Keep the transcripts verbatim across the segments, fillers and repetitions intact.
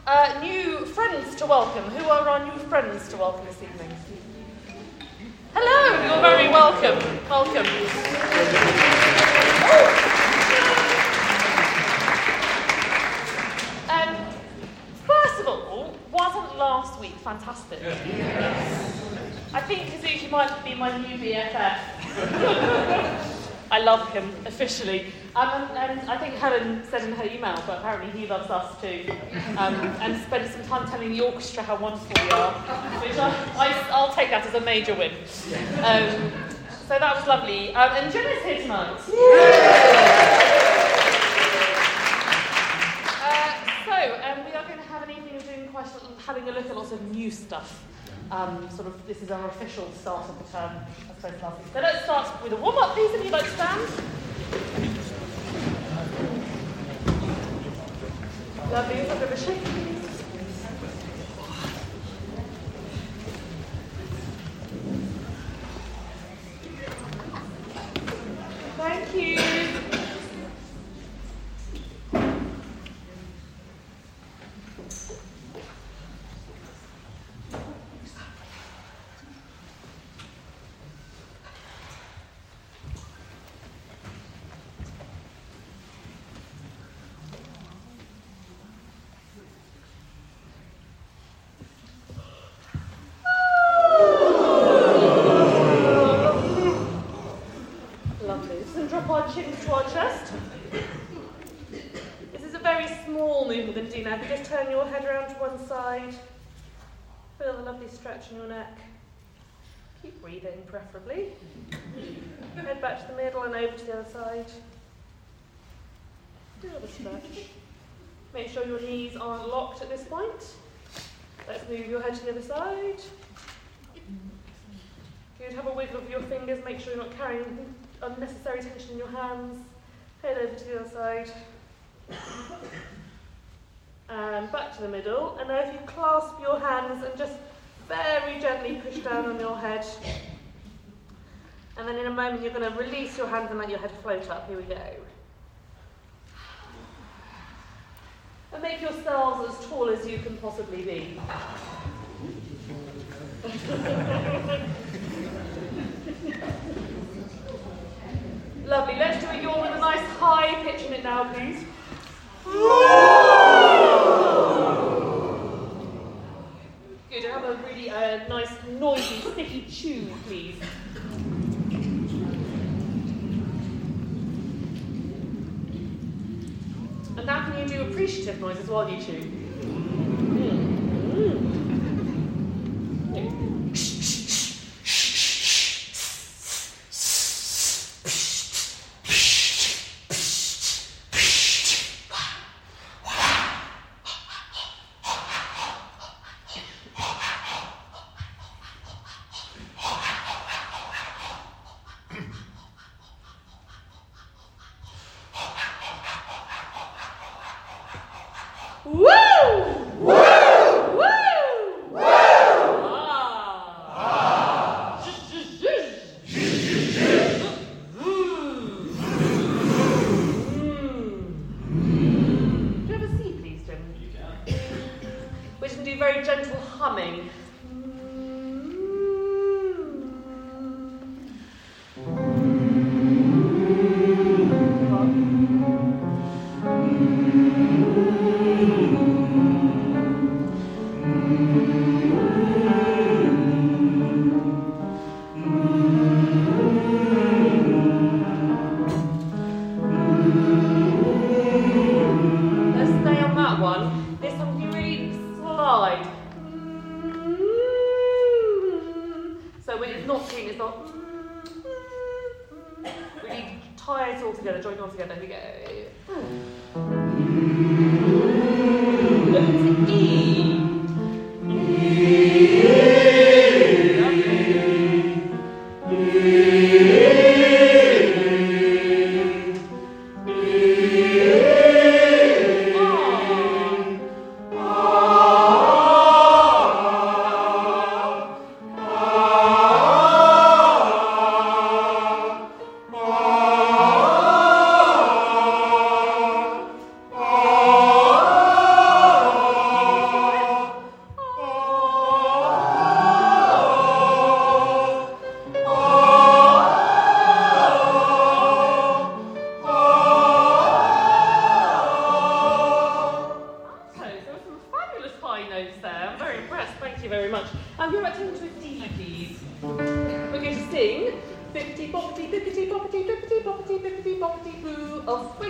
Uh, new friends to welcome. Who are our new friends to welcome this evening? Hello, you're very welcome. Welcome. Um, first of all, wasn't last week fantastic? I think Kazuki might be my new B F F. I love him, officially. Um, and, and I think Helen said in her email, but apparently he loves us too. Um, and spent some time telling the orchestra how wonderful we are, which I, I, I'll take that as a major win. Um, so that was lovely. Um, and Jenna's here tonight. Uh, so um, we are going to have an evening of doing quite a lot, having a look at lots of new stuff. Um, sort of, this is our official start of the term, I suppose, last week. So let's start with a warm-up, please, if you'd like to stand. Lovely, let's have a bit of a shake, please. Thank you. If you just turn your head around to one side, feel the lovely stretch in your neck. Keep breathing, preferably. Head back to the middle and over to the other side. Do another stretch. Make sure your knees aren't locked at this point. Let's move your head to the other side. Good, have a wiggle of your fingers. Make sure you're not carrying unnecessary tension in your hands. Head over to the other side. And back to the middle, and now if you clasp your hands and just very gently push down on your head, and then in a moment you're going to release your hands and let your head float up. Here we go. And make yourselves as tall as you can possibly be. Lovely, let's do a yawn with a nice high pitch in it now, please. Good, have a really uh, nice, noisy, sticky chew, please. And now can you do appreciative noises while you chew? Mm. Mm. Oh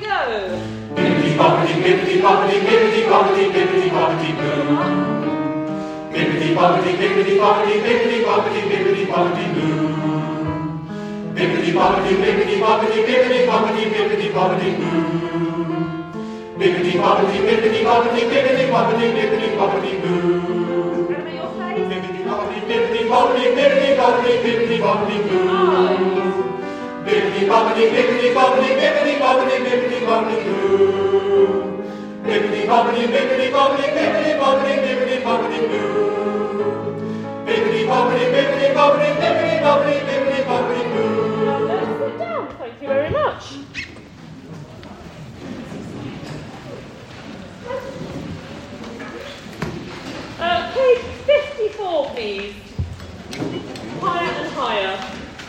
go. Bibbidi bobbidi, bibbidi bobbidi, bibbidi bobbidi, bibbidi bobbidi boo. Bibbidi bobbidi, bibbidi bobbidi, bibbidi bobbidi, bibbidi bobbidi boo. Bibbidi bobbidi, bibbidi bobbidi, bibbidi bobbidi, bibbidi bobbidi boo. Bibbidi bobbidi, bibbidi bobbidi, bibbidi bobbidi, bibbidi bobbidi boo. Bibbidi bobbidi, bibbidi bobbidi, bibbidi bobbidi, bibbidi bobbidi boo. Bibbidi bobbidi, bibbidi bobbidi, bibbidi bobbidi, bibbidi bobbidi boo. Bibbidi bobbidi, bibbidi bobbidi, bibbidi bobbidi, bibbidi bobbidi boo. Bibbidi bobbidi, bibbidi bobbidi, bibbidi bobbidi, bibbidi bobbidi boo. Now let's sit down. Thank you very much. Uh, page fifty-four, please. Higher and higher.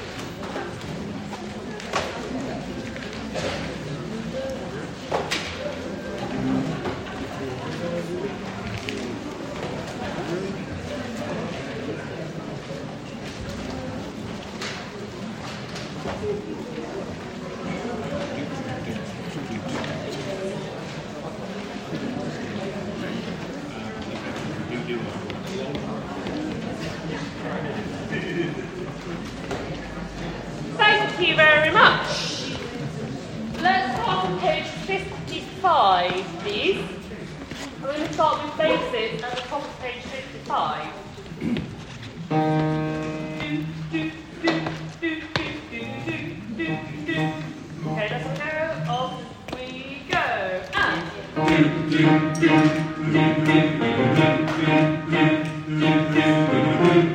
Thank you very much. Let's start on page fifty-five, please. I'm going to start with bases at the top of page fifty-five. Do, do, do, do, do, do, do, do. Okay, let's go. Off we go. And. Do, do, do, do, do, do, do,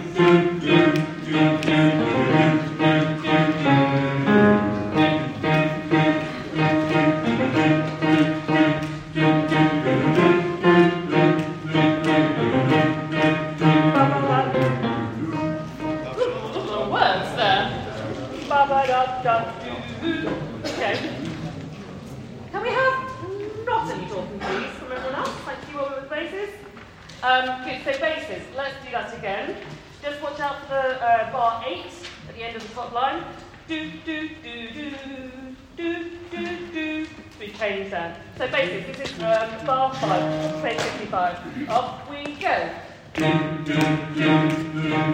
Okay. Can we have not any talking, please, from everyone else? Thank you all with bases. Um, good, so bases. Let's do that again. Just watch out for the uh, bar eight at the end of the top line. Do, do, do, do, do, do, do. We change that. So bases, this is um, bar five, page fifty-five. Off we go. Do, do, do, do,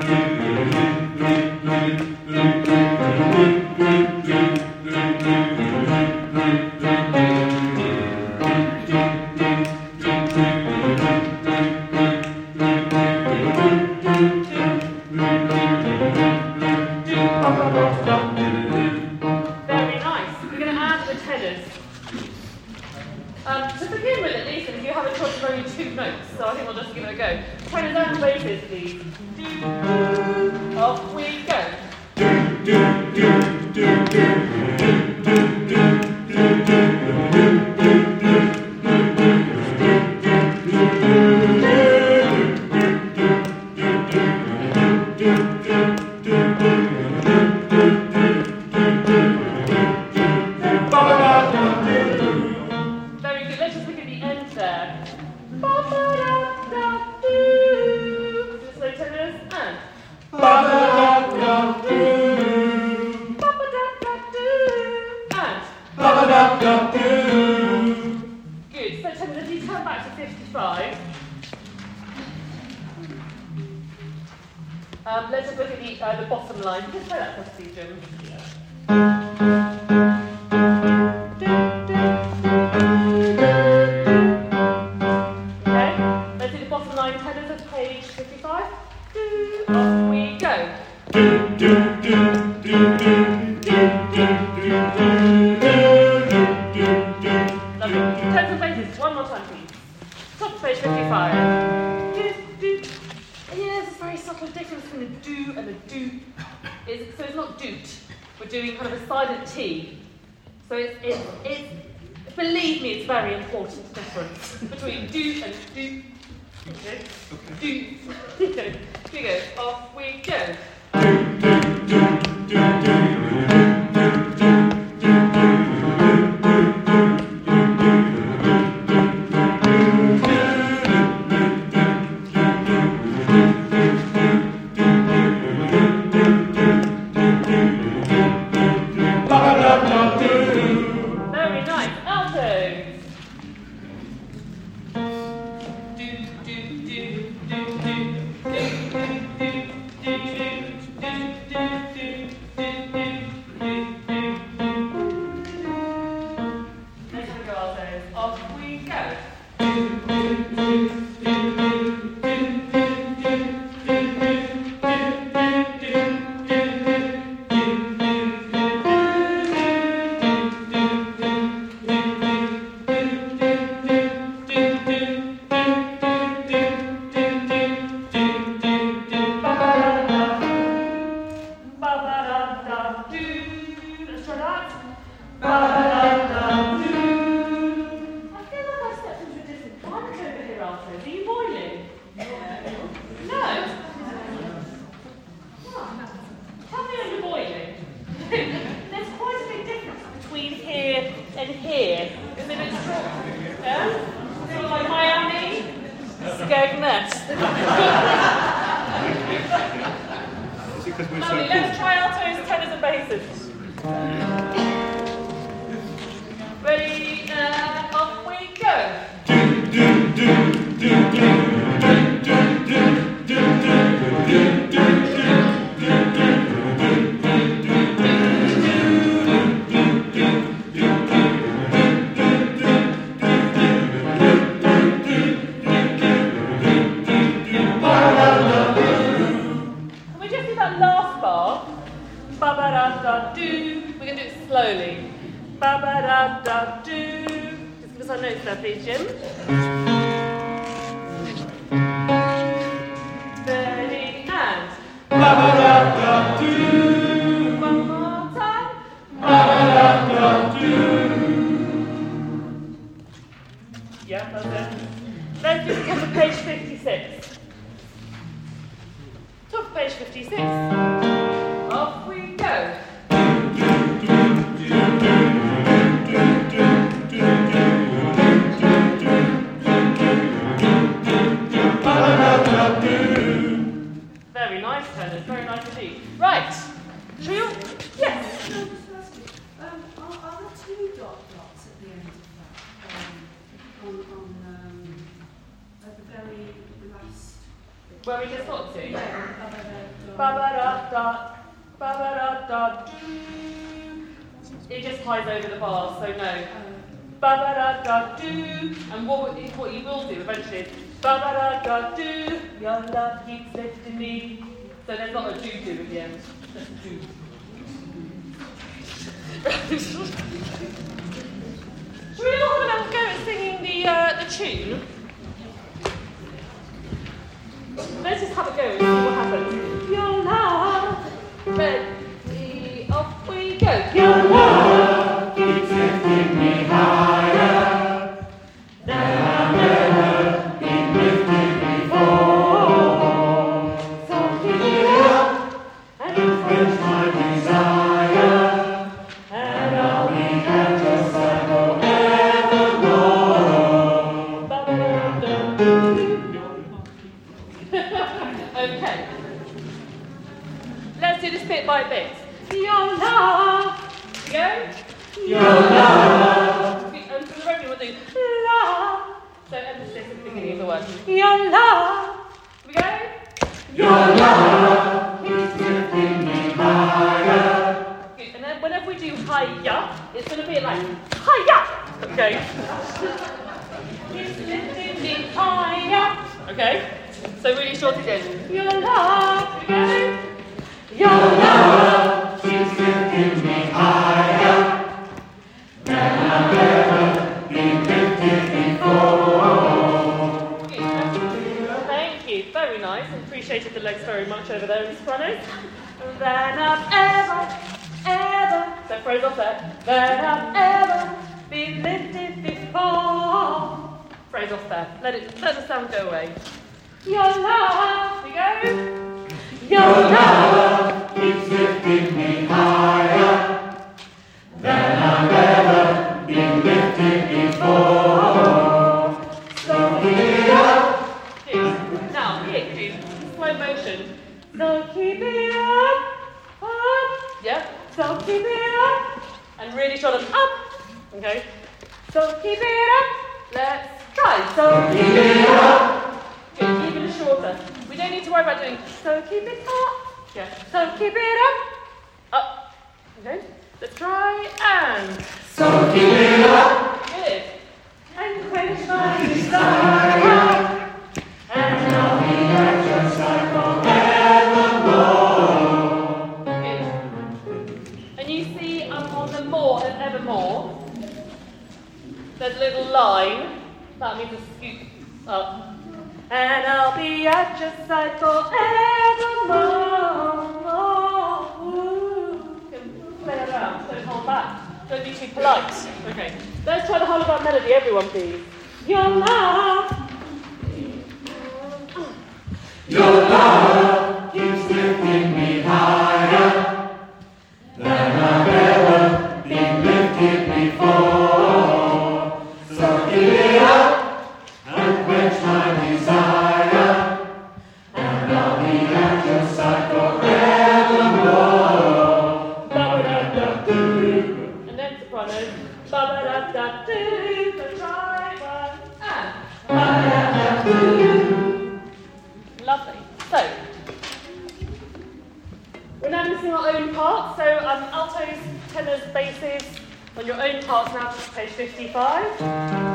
Very nice. We're going to add the tenors. Um, to begin with, at least, if you have a choice of only two notes, so I think we'll just give it a go. Tenors and basses, please. Do, off we go. Do, do, do, do, do, do, do, do, do, do. Very good. Let's just look at the end there. Slow tenors and. And. Good. So tenors, if you turn back to fifty-five. Um, let's just look at the, uh, the bottom line. Just play that for us, please, Jim. Okay, let's do the bottom line tenors of page fifty-five. Do, off we go. Do, do, do, do, do, do, do, Lovely. Tenors and basses, one more time, please. Top of page fifty-five. Do, do. And yeah, there's a very subtle difference between a do and a do. It's, so it's not doot. We're doing kind of a silent T. So it's, it's, it's, believe me, it's a very important difference between do and do. Okay. Do. Okay. Here we go. Off we go. Very nice. Now goes. Off we go. Let's try altos, tenors and basses. Ready, and off we go. Slowly. Ba ba da da do. Just give us our notes there, please, Jim. Ready and. Ba ba da da do. One more time. Ba ba da da do. Yeah, that's it. Let's just go to page fifty-six. Top of page fifty-six. Off we go. Very nice, tenors. Very nice indeed. Right. Shall you? Yes. Um, are, are there two dot dots at the end of that? Um, on on um, at the very last. Where we just got to? Yeah. Ba ba da da. Ba ba da da. It just ties over the bars, so no. Ba ba da da do. And what what you will do eventually is ba ba da da do. Your love keeps lifting me. So there's not a do do at the end. Just a do. Should we all have a go at singing the uh, the tune? Let's just have a go and see what happens. Your love. Ready, off we go. Your love keeps lifting me higher than I've ever been lifted before. So keep it up and quench my desire, and I'll be at your side forevermore. Okay. Let's do this bit by bit. Your love. Go. Your love. And for the revenue, we'll do love. So emphasis at the beginning of the word. Your love. We go. Your love keeps lifting me higher. Good. And then whenever we do higher, it's going to be like higher. Okay. Keeps lifting me higher. Okay. So really short again. Your love. We go. Your love keeps lifting me higher than I've ever been lifted before. Thank you. Very nice. Appreciated the legs very much over there in sopranos. Than I've ever, ever. So phrase off there. Than I've ever been lifted before. Phrase off there. Let it. Let the sound go away. Your love. We go. Your love keeps lifting me higher than I've ever been lifted before. So keep it up. Now, here, do slow motion. So keep it up, up. Yeah. So keep it up. And really short of up. Okay. So keep it up. Let's try. So keep it up. Good. Even shorter. We don't need to worry about doing so keep it up. Yeah. So keep it up. Up. Okay. Let's try and So keep it up. Good. line. That means a scoop up. And I'll be at your side forevermore. Play around, don't hold back. Don't be too polite. Okay. Let's try the whole of that melody, everyone, please. Your love. Your love keeps lifting me higher than I've ever been lifted before. So give it up and quench my desire, and I'll be at your side forevermore. Ba-ba-da-da-doo. And then soprano. Ba-ba-da-da-doo. So try one and ba-ba-da-da-doo. Lovely. So, we're now going to sing our own parts. So, um, altos, tenors, basses, on your own parts now, to page fifty-five. Do,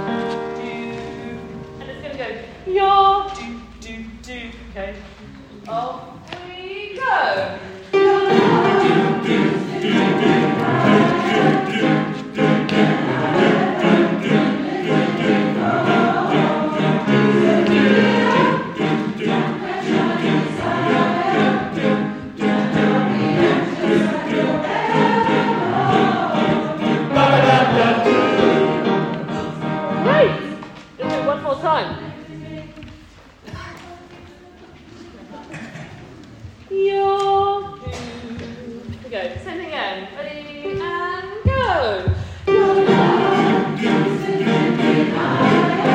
and it's going to go, your, do, do, do. Okay. Off we go. Your, do, do, do, do. Time. Your do. We go. Same thing again. Ready and go. Your love keeps lifting me higher.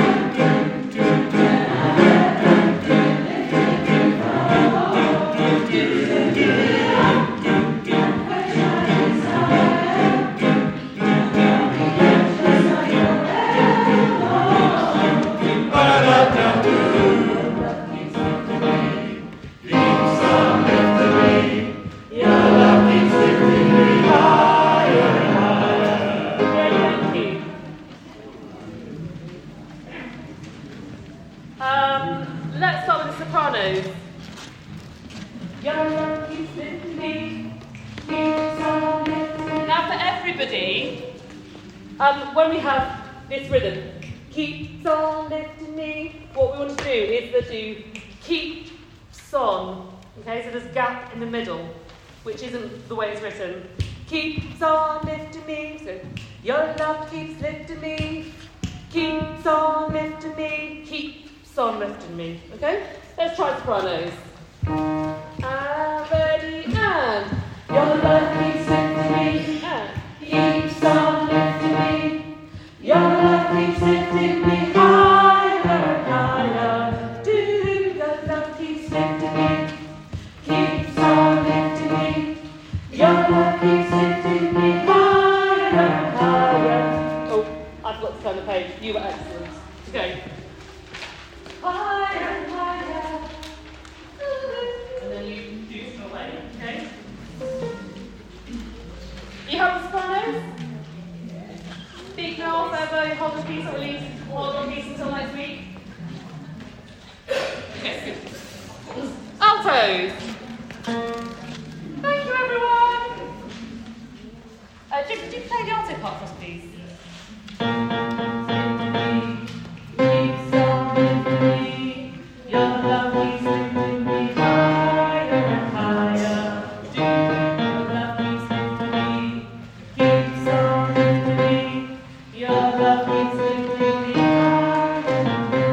Um, when we have this rhythm, keeps on lifting me, what we want to do is to do keeps on. Okay, so there's a gap in the middle, which isn't the way it's written. Keeps on lifting me, so your love keeps lifting me, keeps on lifting me, keeps on lifting me. Okay, let's try sopranos. And ready, and your love keeps lifting me, and keeps on lifting me. Your love keeps lifting me higher and higher. Do your love keeps lifting me, keeps on lifting me. Your love keeps lifting me higher and higher. Oh, I forgot to turn the page. You were excellent. Okay. Higher and higher. And then you do some away. Okay. You have the sopranos? Speak now, forever, hold the piece or release, hold on piece until next week. Okay, good. Altos. Thank you, everyone. Uh, Jim, could you play the alto part for us, please? Keeps on lifting me, your love keeps lifting me higher and higher. Do your love keeps lifting me, keeps on lifting me. Your love keeps lifting me higher.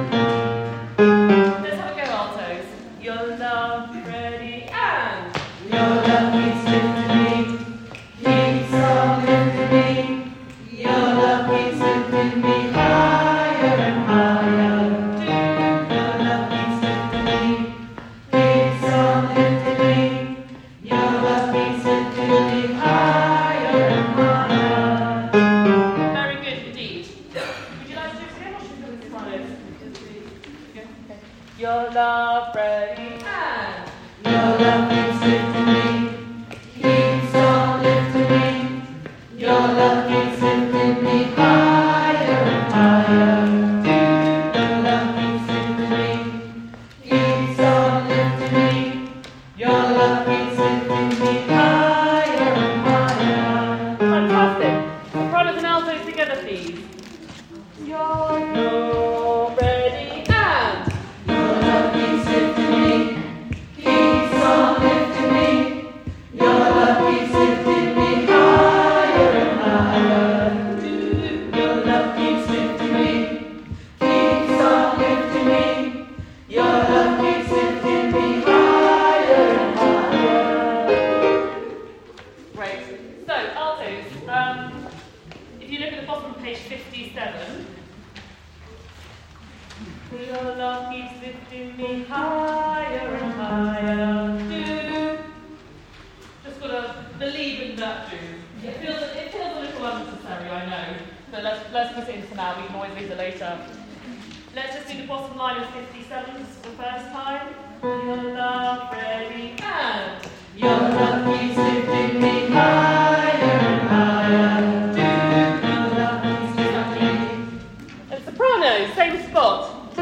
Let's have a go, altos. Your love, ready, and your love keeps lifting me, keeps on lifting me. Your love keeps lifting me higher and higher. Do your love keeps lifting me, keeps on lifting me. Your love keeps lifting me higher and higher. Very good indeed. Would you like to do it again, or should we do this one? Okay. Your love, ready, and your love keeps lifting me, keeps on lifting me. Your love keeps lifting me higher and higher. Do your love keeps lifting me, keeps on lifting me. Your love keeps lifting me higher and higher. Fantastic. Sopranos and altos together, please. Your You're ready and Your love keeps lifting me, keeps on lifting me. Your love keeps lifting me higher and higher. Your love keeps lifting me, keeps on lifting me. Your love keeps lifting me higher and higher. great. So altos. Um, if you look at the bottom of page fifty-seven. Your love keeps lifting me higher and higher. Do. Just gotta believe in that do. It feels it feels a little unnecessary, I know. But let's let's put it in for now, we can always use it later. Let's just do the bottom line of fifty-seven for the first time. Your love ready and Your love keeps lifting me higher and higher. Your love keeps lifting me. and soprano, same spot.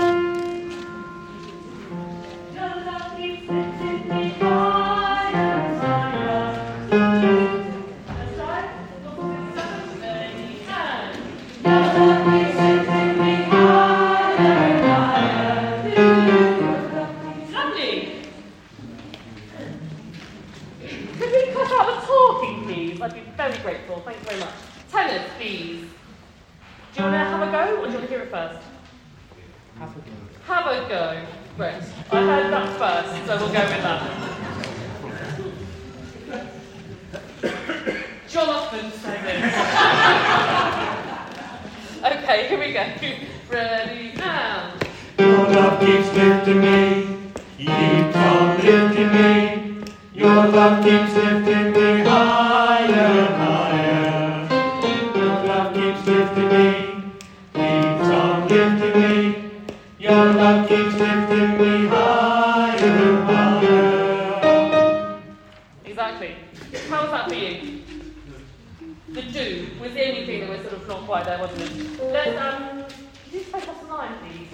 Your love keeps lifting me higher and higher. That's right. Bottom fifty-seven, ready and Your love keeps lifting me higher and higher. lovely. Could we cut out the talking, please? I'd be very grateful. Thank you very much. Tenors, please. Do you want to have a go, or do you want to hear it first? Have a go. Have a go. Great. I heard that first, so we'll go with that. Jonathan sang it. Okay, here we go. Ready and Your love keeps lifting me, keeps on lifting me. Your love keeps lifting me higher and higher. Your love keeps lifting me, keeps on lifting me. Your love keeps lifting me higher and higher. exactly. How was that for you? The do was the only thing that was sort of not quite there, wasn't it? Let's um. Could you play bottom line, please?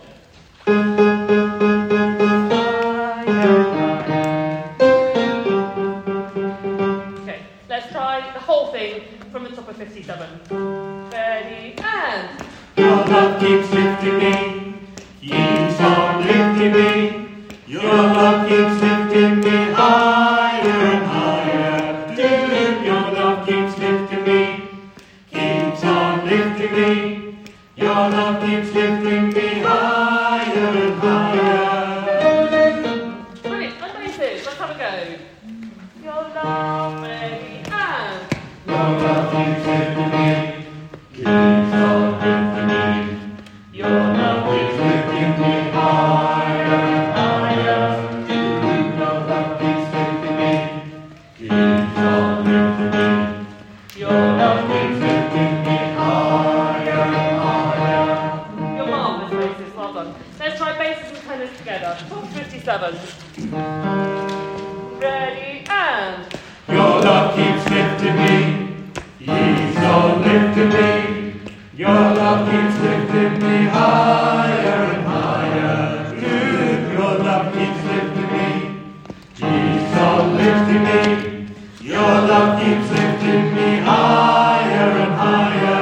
Okay, let's try the whole thing from the top of fifty-seven. Ready and Your love keeps lifting me, keeps on lifting me. Your love keeps lifting me higher and higher. Your love keeps lifting me, keeps on lifting me. Your love keeps lifting me higher and higher. brilliant. Let's play this. Let's have a go. Your love, ready and Your love keeps lifting me, keeps on lifting me. Your love keeps lifting me higher and higher. Your love keeps lifting me, keeps on lifting me. Your love keeps lifting me higher and higher. You're marvellous, basses. Well done. Let's try basses and tenors together. Top fifty-seven. Ready and Your love keeps lifting me, keeps on lifting me. Your love keeps lifting me higher and higher. Your love keeps lifting me, keeps on lifting me. Your love keeps lifting me higher and higher.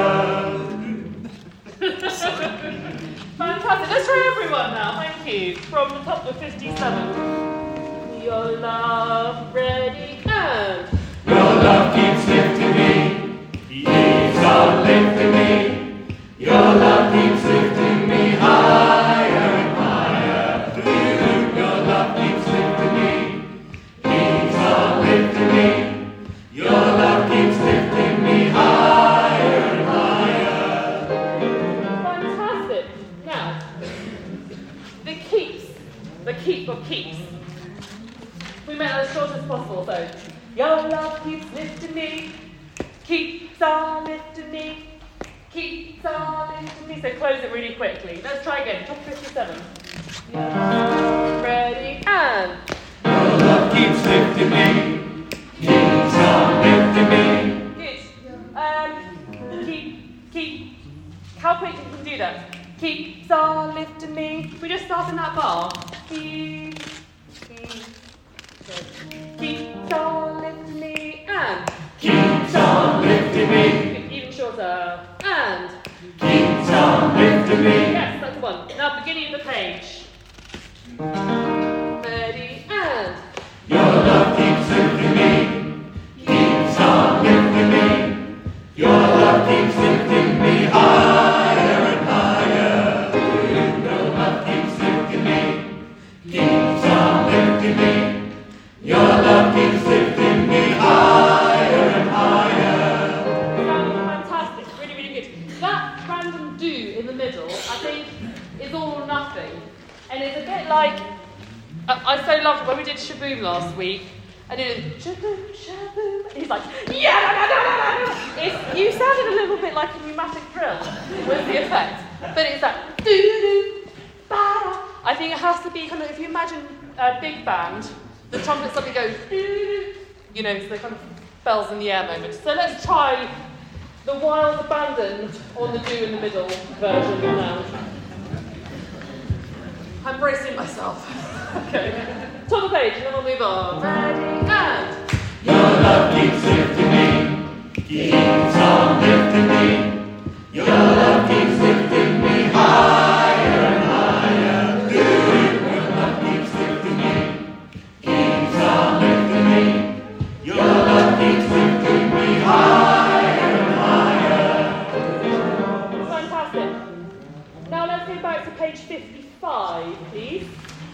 fantastic. Let's try everyone now. Thank you. From the top of fifty-seven. Your love, ready and Your love keeps lifting me, keeps on lifting me. Your love keeps lifting me higher and higher. Your love keeps lifting me, keeps on lifting me. Your love keeps lifting me higher and higher. fantastic. Now, the keeps, the keep of keeps. We made it as short as possible, so your love keeps lifting me, keeps on lifting me, keeps on lifting me. So close it really quickly. Let's try again. Top fifty-seven. Your love, ready and Your love keeps lifting me, keeps on lifting me. good. Um, keep, keep. How quick can you do that? Keeps on lifting me. We just start in that bar. Keep, keep. Keeps on lifting me and Keeps on lifting me, even shorter and keeps on lifting lifted me. Yes, that's the one. Now, beginning of the page. Ready, and... Your love keeps lifting me, keeps on lifting me. Your love keeps lifting me higher and higher. Your love keeps lifting me, keeps on lifting me. Your love keeps lifting me higher and higher. Sounds fantastic, really, really good. That random do in the middle, I think, is all or nothing. And it's a bit like, uh, I so loved when we did Shaboom last week, and it was Shaboom, Shaboom, and he's like, yeah, da, da, da, da, da. It's, you sounded a little bit like a pneumatic drill, was the effect. But it's that do do ba da. I think it has to be kind of, if you imagine a big band, the trumpet suddenly goes do do, you know, so the kind of bells in the air moment. So let's try the wild abandon on the do in the middle version now. I'm bracing myself. Okay. Top of the page, and then we'll move on. Ready, and... Your love keeps lifting me, keeps on lifting me. Your love keeps lifting me higher and higher. Your love keeps lifting me, keeps on lifting me. Your love keeps lifting me higher and higher. Fantastic. Now let's go back to page fifty-five, please.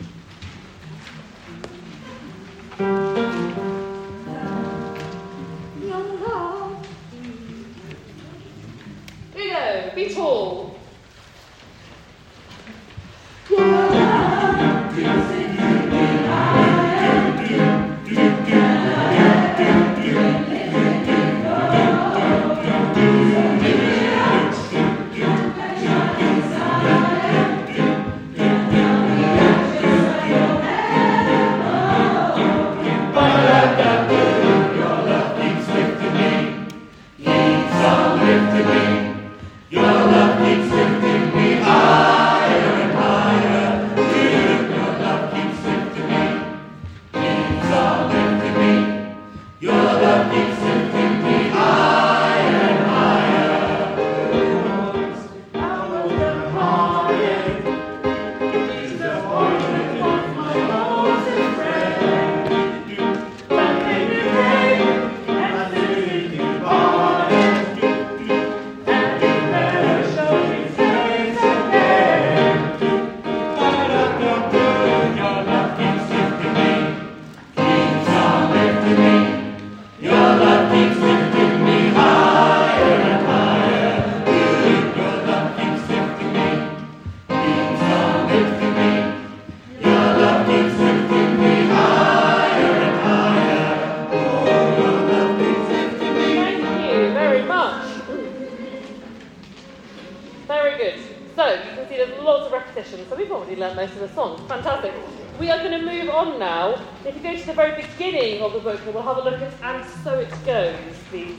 Here we go. Be tall. So we've already learned most of the songs. Fantastic. We are going to move on now. If you go to the very beginning of the book, we'll have a look at And So It Goes, please.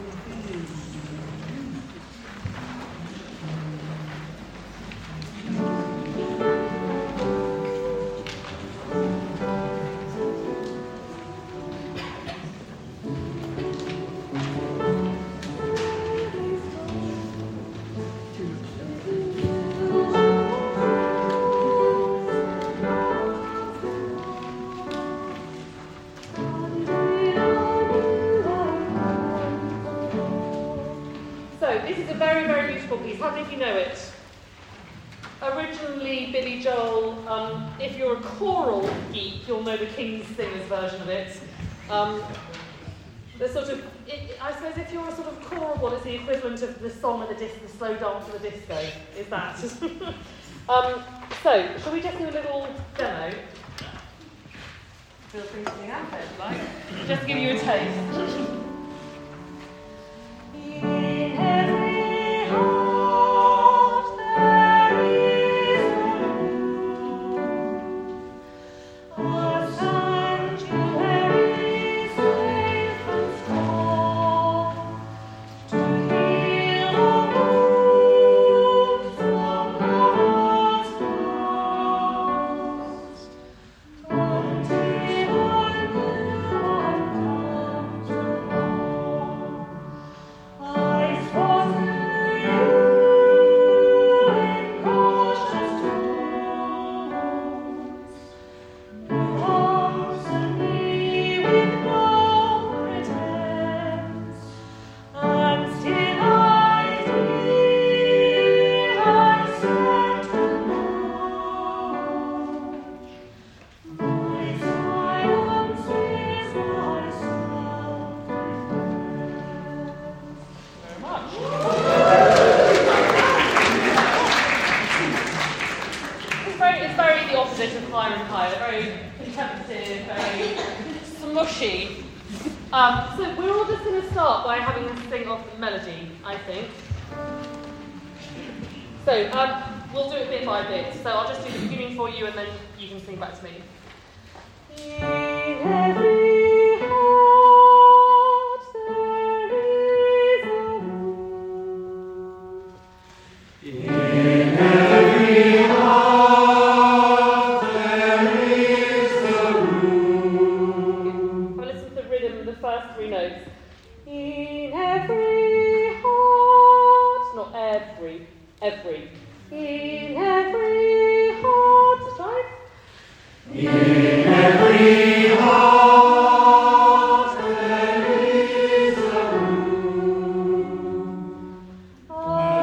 How many of you know it? Originally, Billy Joel, um, if you're a choral geek, you'll know the King's Singers version of it. Um, the sort of, it, I suppose if you're a sort of choral one, it's the equivalent of the song of the disco, the slow dance of the disco, is that. um, so, shall we just do a little demo? Feel free to sing out if you like. Just to give you a taste. In every heart there is a sanctuary safe and strong to heal the wounds of love's past. Until I will have come to opposite of higher and higher. Very contemplative, very smushy. Um, so we're all just going to start by having them sing off the melody, I think. So um, we'll do it bit by bit. So I'll just do the beginning for you and then you can sing back to me. In every heart there is a wound. In every heart there is a room. I'll listen to the rhythm of the first three notes. In every heart, not every, every. In every heart, just right? In every heart there is a room. A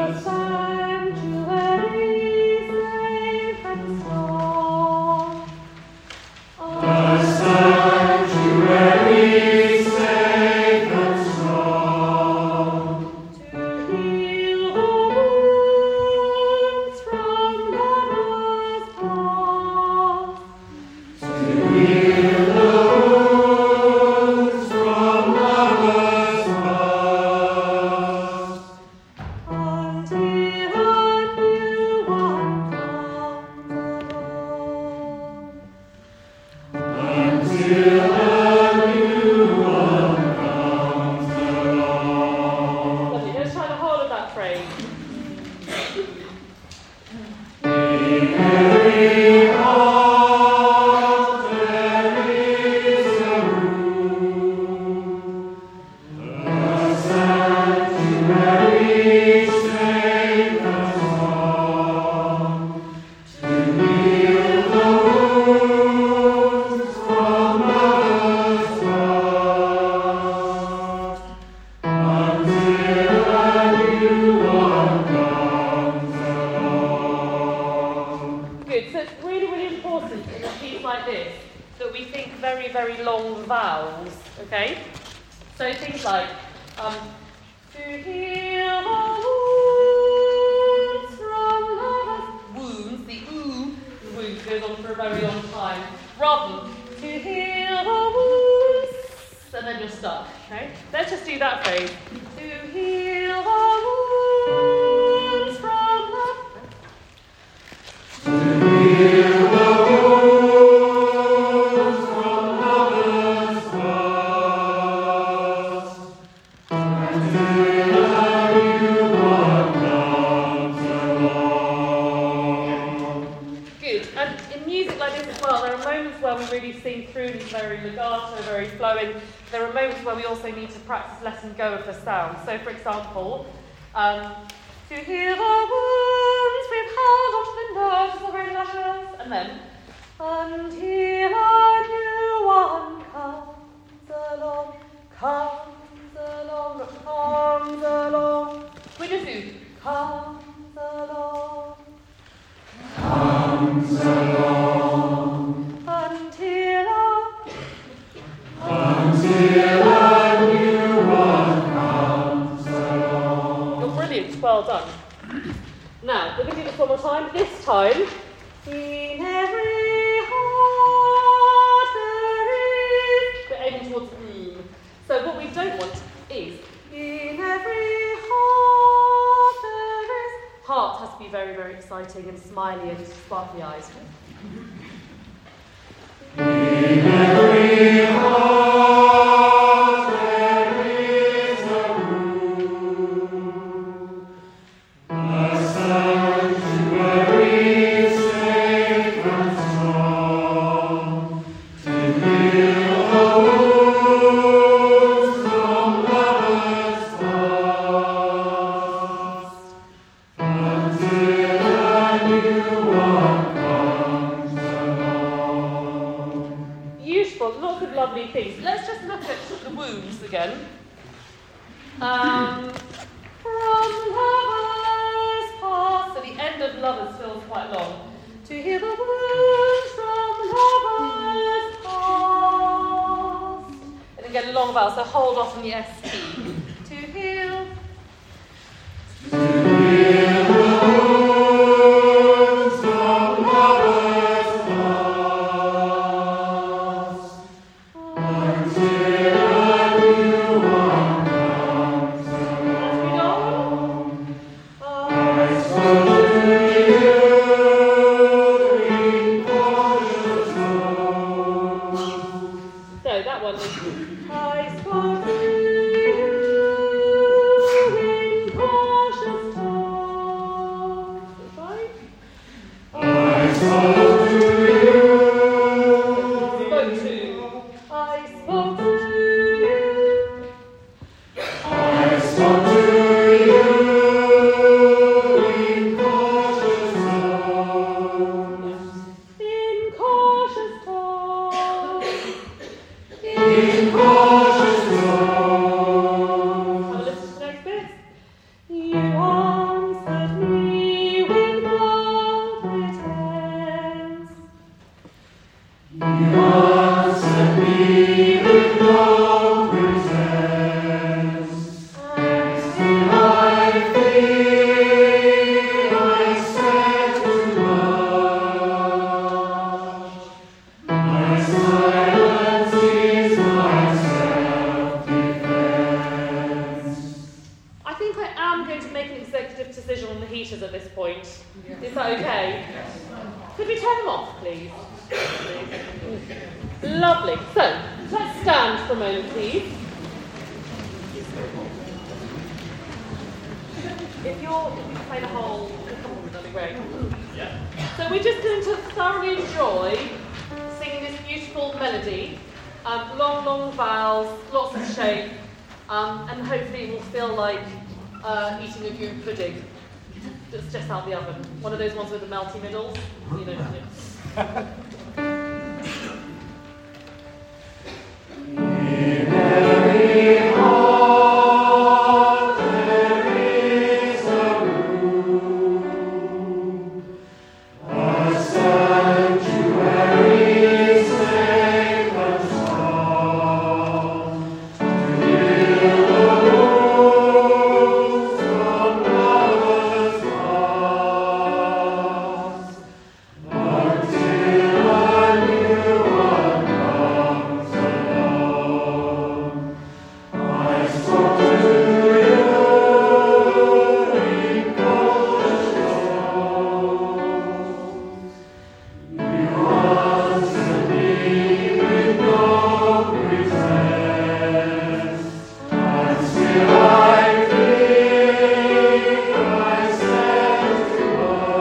sanctuary safe and strong. A sanctuary safe and strong. To heal the wounds from lovers past. To heal the wounds from lovers past. Until a new one comes along. Until a new one comes along. Lovely. Let's try the whole of that phrase. In every heart there is a room. A sanctuary safe and strong. To heal the wounds from lovers past. Until a new one comes along. Good. So it's really, really important in a piece like this that we think very, very long vowels. Okay. So things like um, to heal the wounds from lovers. Wounds. The ooh, the wounds goes on for a very long time. Rather than to heal the wounds, and then you're stuck. Okay. Let's just do that phrase. To heal the wounds from lovers. To heal the wounds from lovers past. Until a new one comes along. Good. And in music like this as well, there are moments where we really sing through and it's very legato, very flowing. There are moments where we also need to practice letting go of the sound. So, for example, um, to heal the wounds we've held onto the nerves of our lashes, and then until a new one comes along, comes along, comes along. We just do comes along. Comes along. Until a Until a new one comes along. You're brilliant, well done. Now, we're going to do this one more time. This time, in every heart there is. We're aiming towards the room. So what we don't want is, in every heart there is. Heart has to be very, very exciting and smiley and sparkly eyes. In every heart there is a room. A sanctuary safe and strong. To heal the wounds from lovers past. Until a new one comes along. Beautiful, lots of lovely things. Let's just look at the wounds again. Um, from lovers past. So the end of lovers feels quite long. To heal the wounds from lovers past. And then get a long vowel, so hold off on the S T. To heal. To heal the wounds from lovers past. Okay. Could we turn them off, please? Lovely. So, let's stand for a moment, please. If you're, if you play the whole, that'd be great. Yeah. So we're just going to thoroughly enjoy singing this beautiful melody. Um, long, long vowels, lots of shape, um, and hopefully it will feel like uh, eating a goop pudding. It's just out the oven. One of those ones with the melty middles. You know. In every heart there is a room, a sanctuary safe and strong, to heal the wounds from lovers lost, until a new one comes along. I spoke to you in golden tones. You answered me with no pretense, and still I think I said too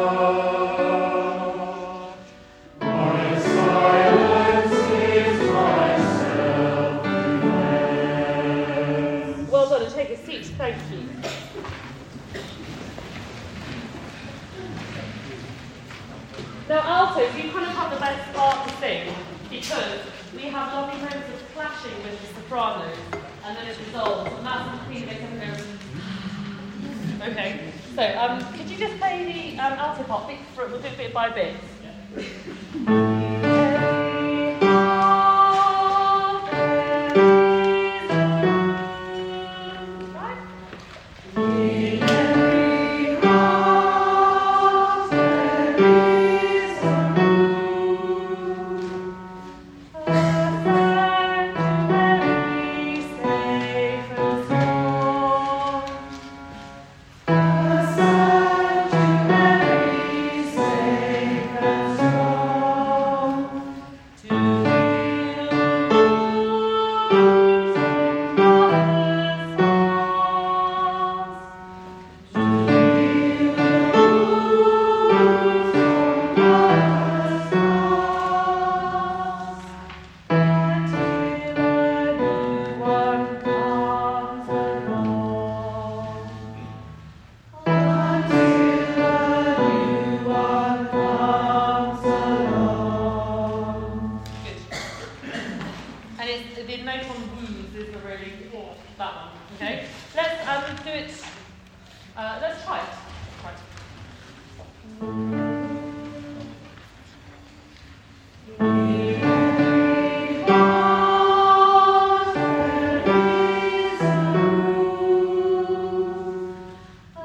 much. My silence is my self-defense. Well done, and take a seat. Thank you. Now, altos, you kind of have the best part to sing because we have lovely moments of clashing with the sopranos, and then it dissolves, and that's when the queen makes everything go. Okay, so um, could you just play the um, alto part? Bit for, we'll do it bit by bit. Right? In every heart there is a room, a sanctuary safe and strong, a sanctuary safe and strong, to heal the wounds from lovers lost, to heal the wounds from lovers lost, until a new one comes along. Until a new one comes along. Good. And it's, the note on wounds is the really, oh, that one, okay? Let's um, do it, uh, let's try it. Try it. In every heart there is a room, a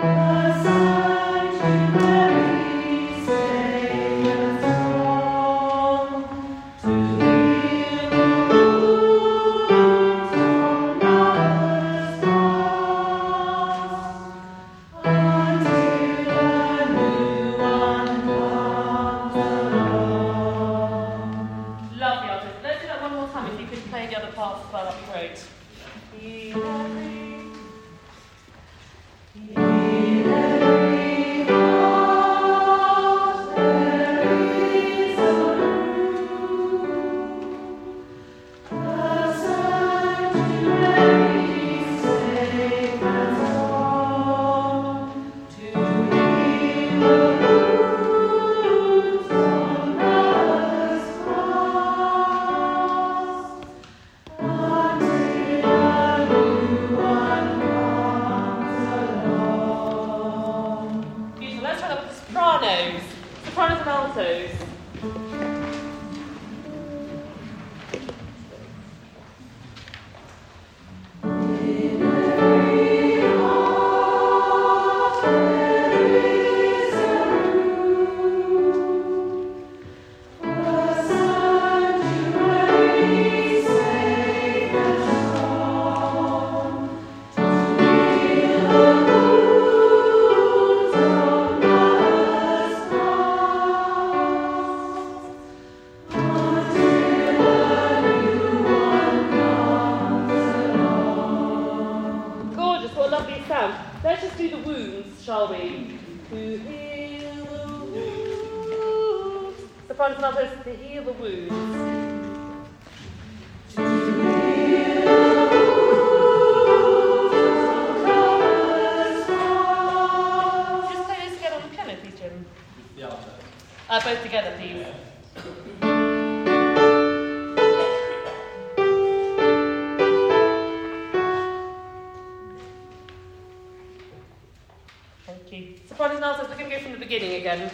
sanctuary safe and strong, to heal the wounds from lovers lost, until a new one comes along. Lovely, altos. Let's do that one more time. If you could play the other parts as well, that'd be great. In every- In every heart there is a room, a sanctuary safe and strong, to heal the wounds from lovers lost, until a new one comes along. Beautiful. Let's try that with the sopranos. Sopranos and altos. In every heart there is a room, a sanctuary safe and strong, to heal the wounds from lovers lost, Sopranos and altos, to heal the wounds. Uh, both together, please. Thank you. Sopranos and altos, we're going to go from the beginning again.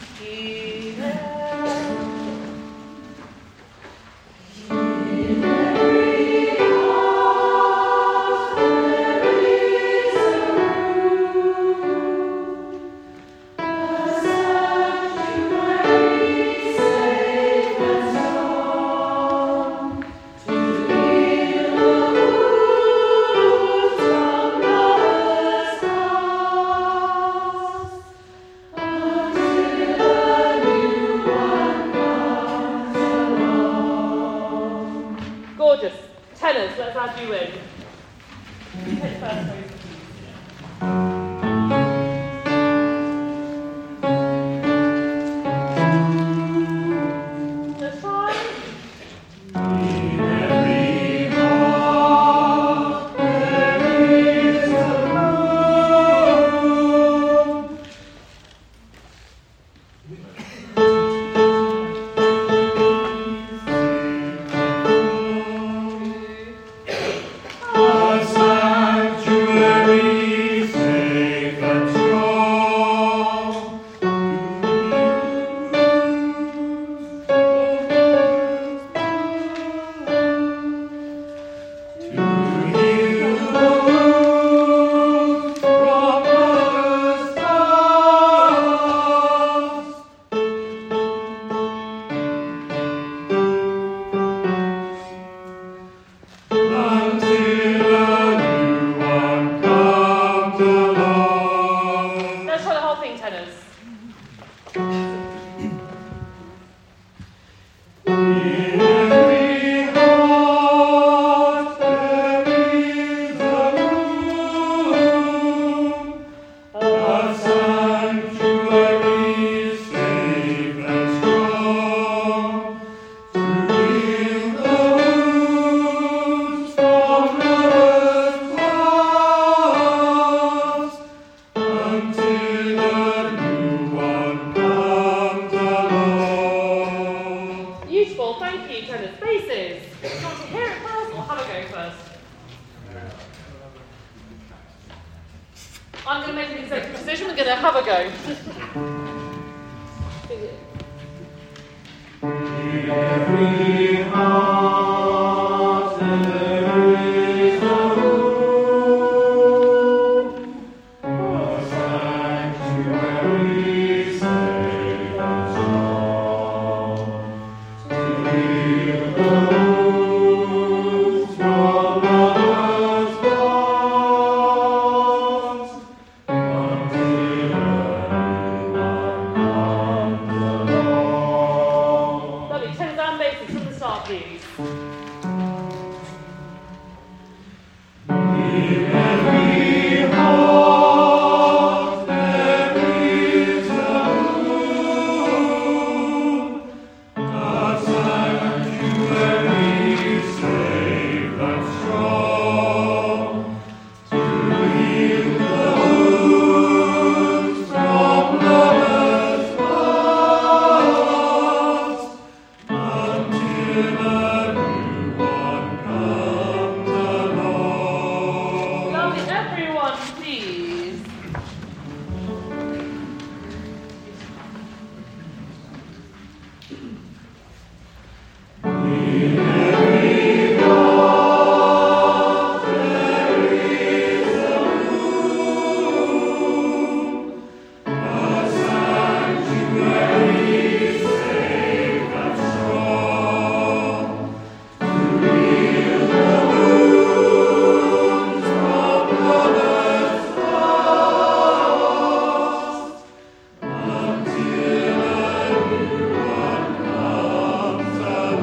Gorgeous. Tenors, let's add you in. You take first, please. I'm going to make an executive decision. We're going to have a go. Every heart there is a room, a sanctuary safe and strong, to heal the wounds from others' lost, until a new one comes along. Lovely. Ten down basics from the start, please. In every heart there is a room, a sanctuary safe and strong, to heal the wounds from lovers past, until a new one comes along. Lovely. Everyone, please. In every heart there is a room, a sanctuary safe and strong, to heal the wounds from lovers past, until a new one comes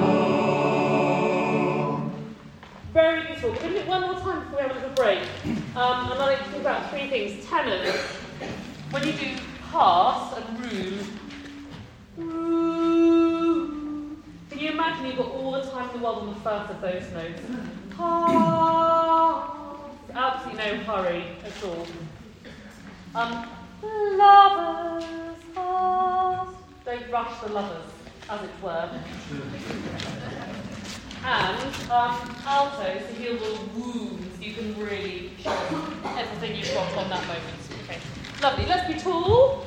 along. Very useful. We're going to do it one more time before we have a little break. Um, and I'd like to talk about three things. Tenors. When you do pass and room, room, first of those notes. Heart. Absolutely no hurry at all. Um, lovers, heart. Don't rush the lovers, as it were. And um, alto, to heal the wounds, you can really show everything you've got on that moment. Okay, lovely. Let's be tall.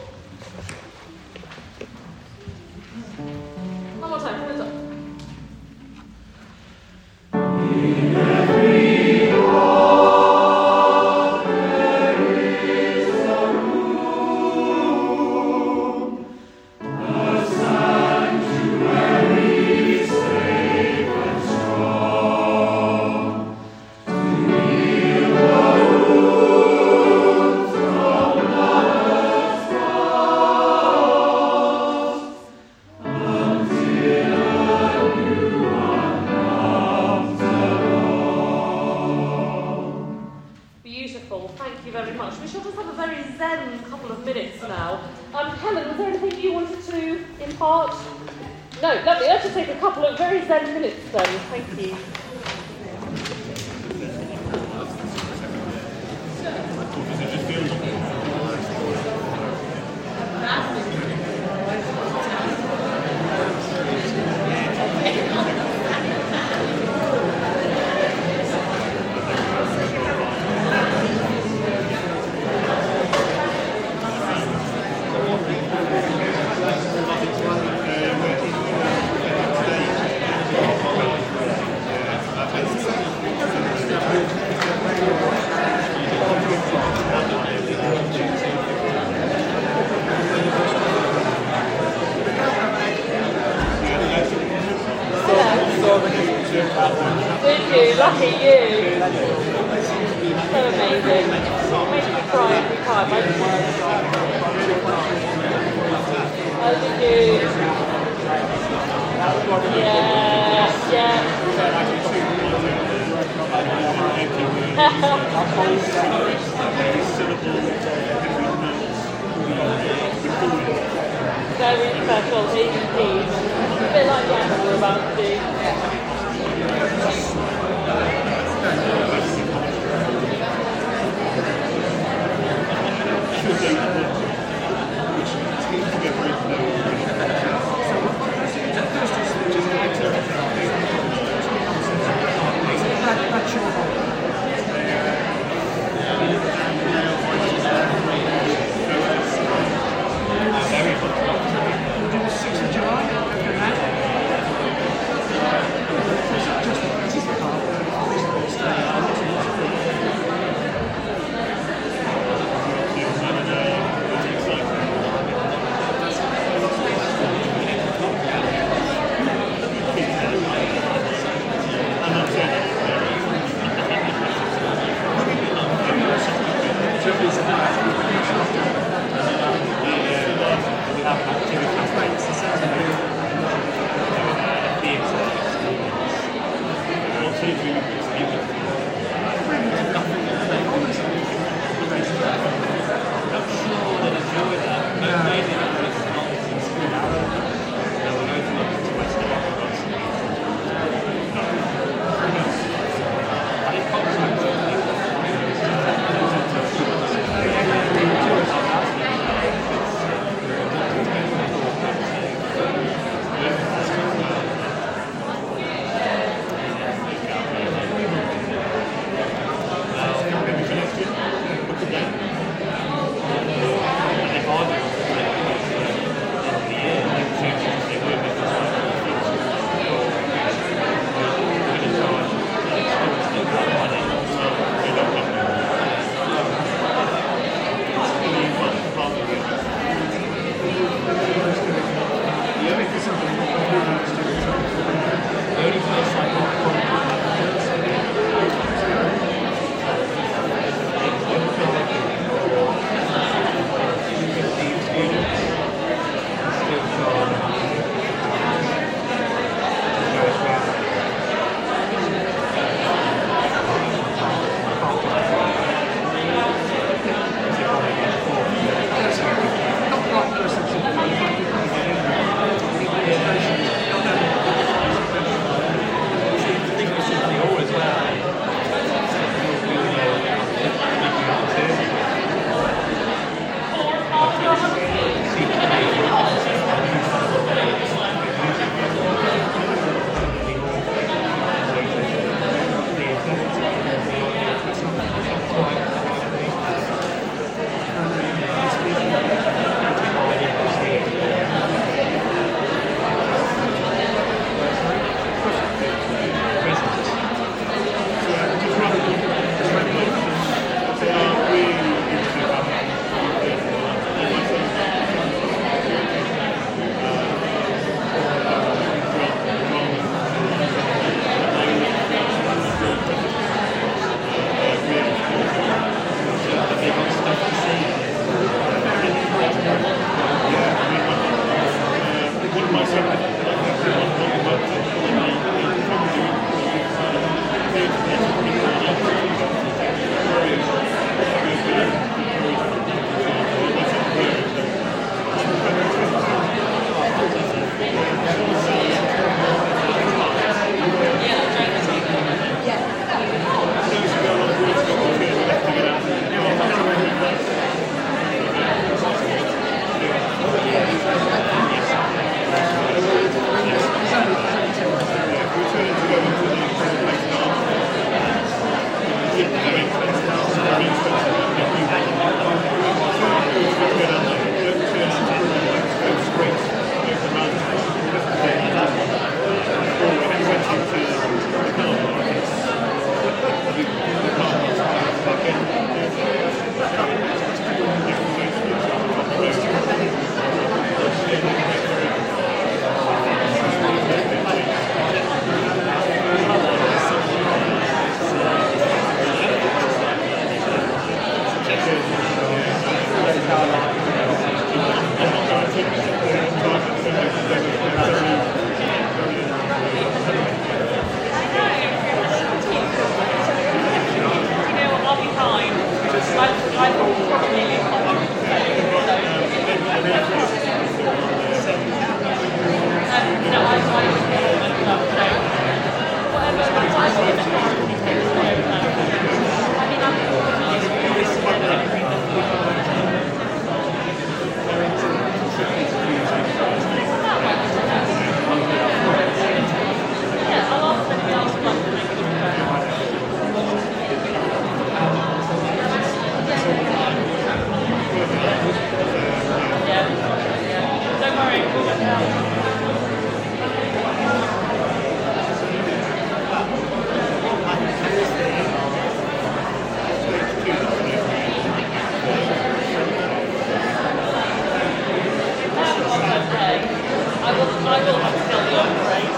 One more time, hands up. In every heart there is a room, a sanctuary safe and strong, to heal the wounds of lovers' cross, until a new one comes along. Beautiful, thank you very much. We shall just have a very zen couple of minutes now. Um, Helen, was there anything you wanted to impart? No, lovely. Let's just take a couple of very zen minutes then. Thank you. Did you? Lucky you. So amazing. It makes me cry every time. I Oh, did you? Yeah, yeah. Very special, A D P. A bit like that we're about to do. Don't worry. We'll get down. I will, I will have to tell you, I'm afraid.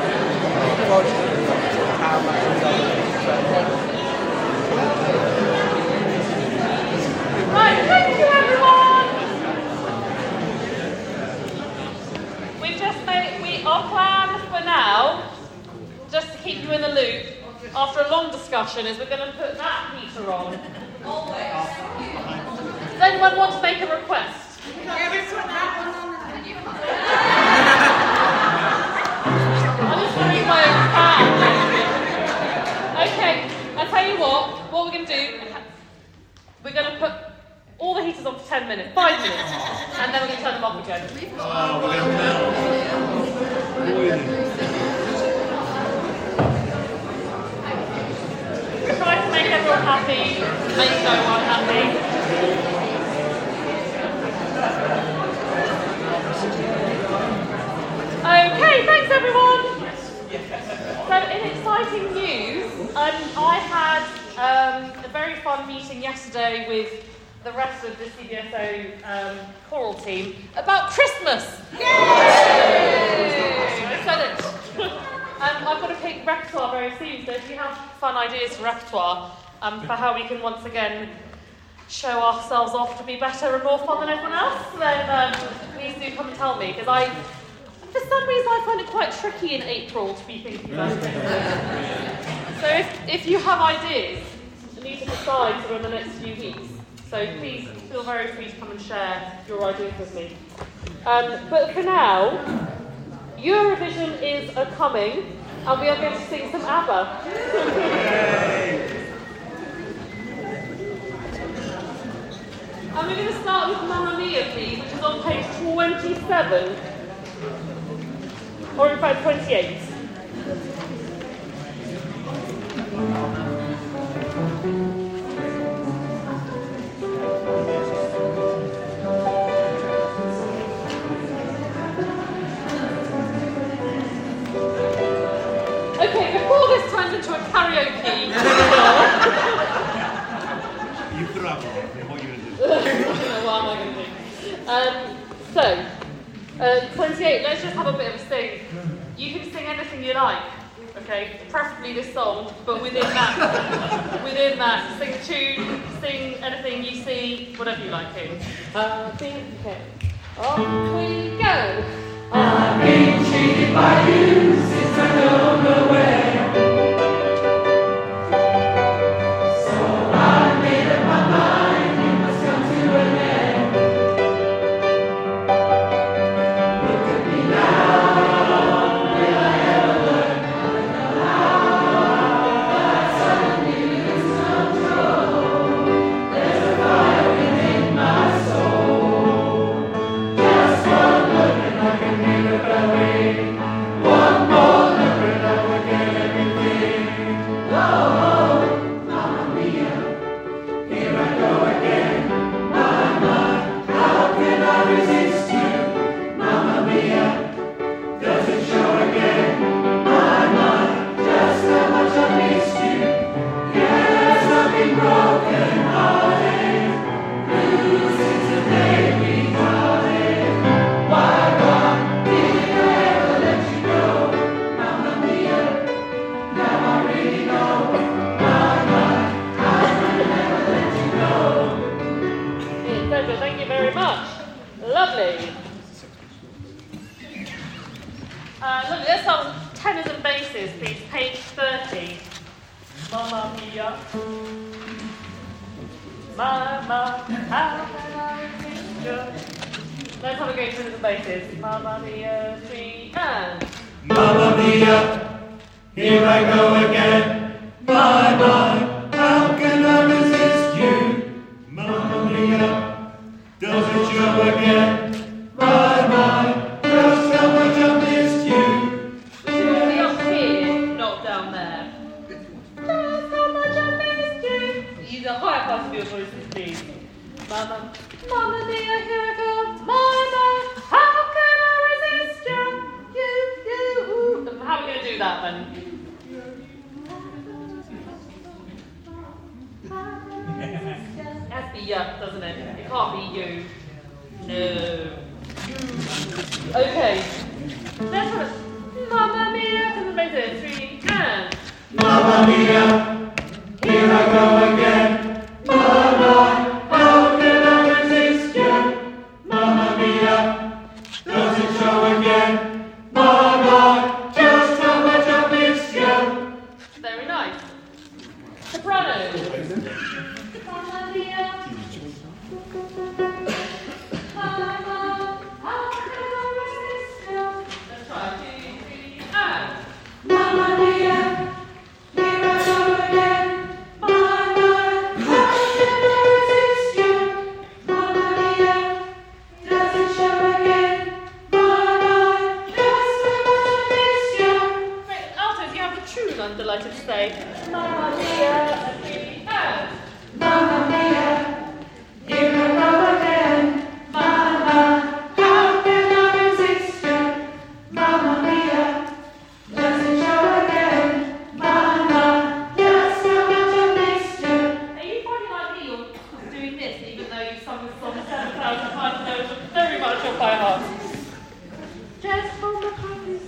Right, thank you everyone! We've just made, we, our plan for now, just to keep you in the loop, after a long discussion, is we're going to put that heater on. Always. Does anyone want to make a request? Yeah, we put that one on the menu. I'm just going to read my own plan. Okay, I'll tell you what, what we're going to do, we're going to put all the heaters on for ten minutes, five minutes, and then we're going to turn them off again. Oh, we're going to melt. Try to make everyone happy, make no one happy. Okay, thanks everyone. So in exciting news, um, I had um, a very fun meeting yesterday with the rest of the C B S O um, choral team about Christmas. Yay! I said it. um, I've got to pick repertoire very soon, so if you have fun ideas for repertoire um, for how we can once again show ourselves off to be better and more fun than everyone else, then um, please do come and tell me, because I, for some reason, I find it quite tricky in April to be thinking about it. So if, if you have ideas, you need to decide sort of in the next few weeks. So please feel very free to come and share your ideas with me. Um, but for now, Eurovision is a coming, and we are going to sing some ABBA. And we're going to start with Mamma Mia, please, which is on page twenty-seven. Or in fact, twenty-eight. Okay, before this turns into a karaoke. You put up what you're going to do. What am I going to do? Um, so, uh, twenty-eight, let's just have a bit of a sing. You can sing anything you like, okay? Preferably this song, but within that, within that, sing a tune, sing anything you see, whatever you like to. Happy, okay. On we go. I've been cheated by you since I don't know where. So I made up my mind, it must come to an end. Look at me now, will I ever learn how I suddenly lose control? There's a fire within my soul. Just one look and I can make a belly. One more look and I will get everything. Oh, Mamma Mia, here I go again. My, my, how can I resist you? Mamma Mia, does it show again? My, my, just how much I miss you. Yes, I've been broken hearted, losing to baby darling. Why, why did I ever let you go? Mamma Mia, now I really know. My, my, I will never let you go. It's a pleasure, thank you very much. Lovely. Uh, lovely, let's start with tenors and basses, please. Page thirty. Mamma Mia. Mamma, how can I resist you? Let's have a go through tenors and basses. Mamma Mia, three, and... Mamma Mia, here I go again. My, my, how can I resist you? Mamma Mia, does it show again? My, my, just how much I missed you. Surely up here, not down there. Just how much I missed you. Use a higher part of your voices, please. Mama, Mamma Mia, here I go. Mama, how can that then. It has to be yuck, doesn't it? It can't be you. No. Okay. Let's have a Mamma Mia from the basis. Three and Mamma Mia, here I go again. Mamma, how can I resist you? Mamma Mia, does it show again? Mamma, just how much I miss you. very nice. Soprano. Mamma Mia. Mamma, how can I resist you? Let's try two, three, and Mamma Mia, here I go again. Mamma, how can I resist you? Mamma Mia, does it show again? Mamma, just how much I miss you. great. Altos, you have the tune, I'm delighted to say. Mamma Mia. Three, and Mamma Mia, here I go again. Mamma, how can I resist you? Mamma Mia, does it show again? Mamma, just how much I missed you. are you finding like me you're doing this even though you've sung this song seven thousand times and know it very much off by heart? Just for the practice.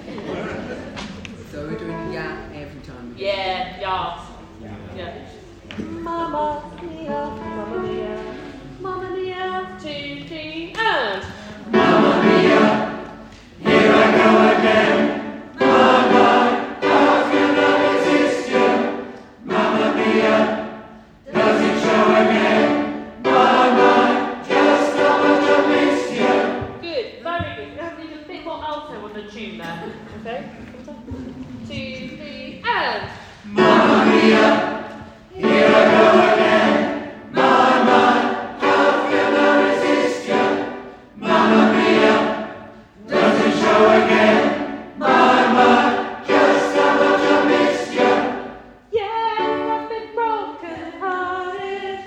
So we're doing yeah every time. Yeah, yeah. Yeah. Mamma Mia, Mamma Mia, Mamma Mia. Two, three, and Mamma Mia, here I go again. Mamma, how can I resist you? Mamma Mia, does it show again? Mamma, just how much I miss you. good, very good. We have to need a bit more alto on the tune there. Okay? Two, three, and Mamma Mia, here I go again. Mamma, how can I resist you? Mamma Mia, does it show again? Mamma, just how much I miss you. yes, I've been broken hearted.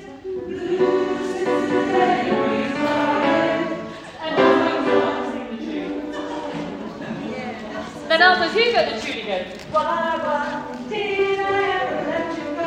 And now we sing the tune. Then Altos, you go the tune again. Why, why did I ever let you go?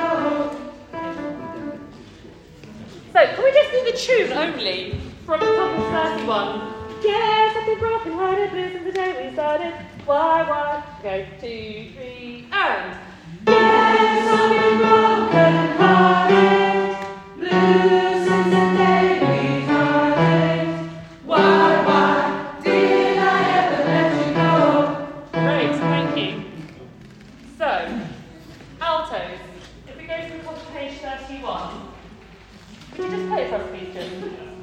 So, can we just do the tune only from the top of thirty-one? Yes, I've been broken hearted blue since the day we started. Why, why? Go, two, three, and Yes, I've been broken hearted, blue since the day we parted. Why, why did I ever let you go? great, thank you. So, altos, if we go to the top of page thirty-one, can you just play it for us, please, Jim?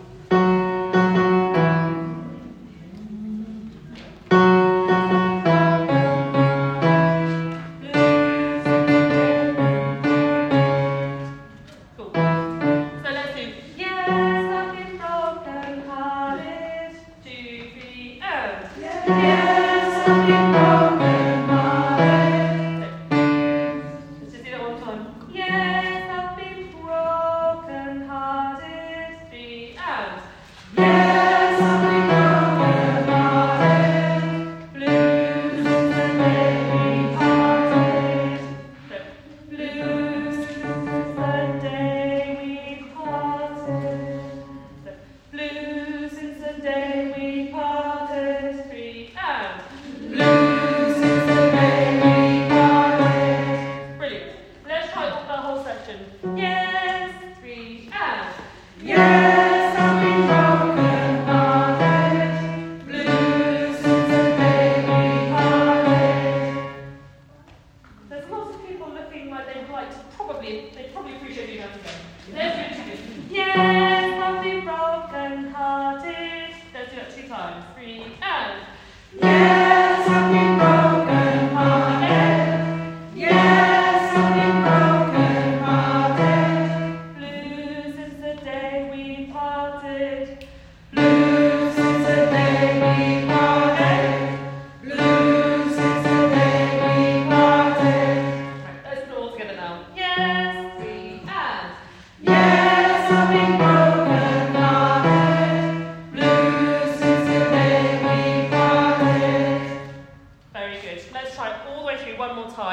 Cool. So let's do yes, I've been broken hearted. Two, three, and Yes, I've been broken hearted. let's just do that one time. Yes, I've been broken hearted. Three, and Yes, I've been broken hearted, blue since the day we parted. blues since the day we parted. Blues since the day we parted. Three, and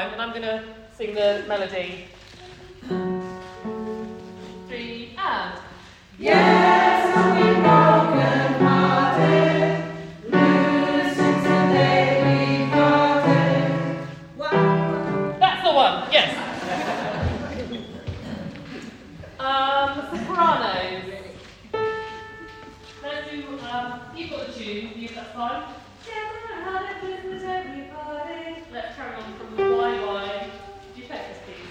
right, then I'm going to sing the melody. Three, and... Yes, I've been broken hearted, blue since the day we parted. That's the one, yes. um, sopranos. Let's do, um, you've got the tune, you, that's fine. Yes, I've had it, blue since the day we parted. Let's carry on from the Y Y. Do you take this, please?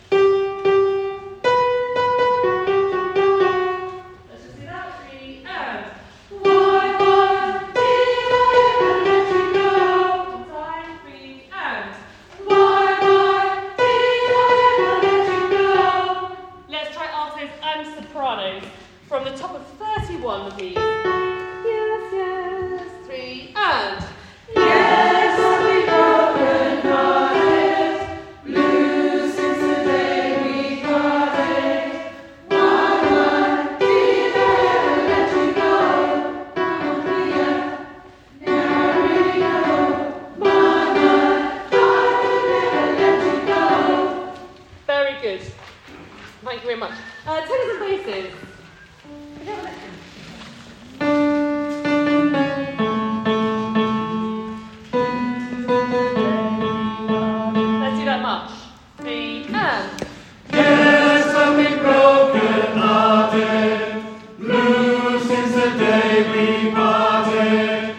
From the top of thirty-one of these. Yes, yes, three, and. Yes, I've been broken hearted, blue since the day we parted. Why, why did I ever let you go? Oh, dear, now I really know. My, my, I could never let you go. Very good. Thank you very much. Uh, tenors and basses. Let's do that much. Three, and. Yes, I've been broken hearted, blue since the day we parted.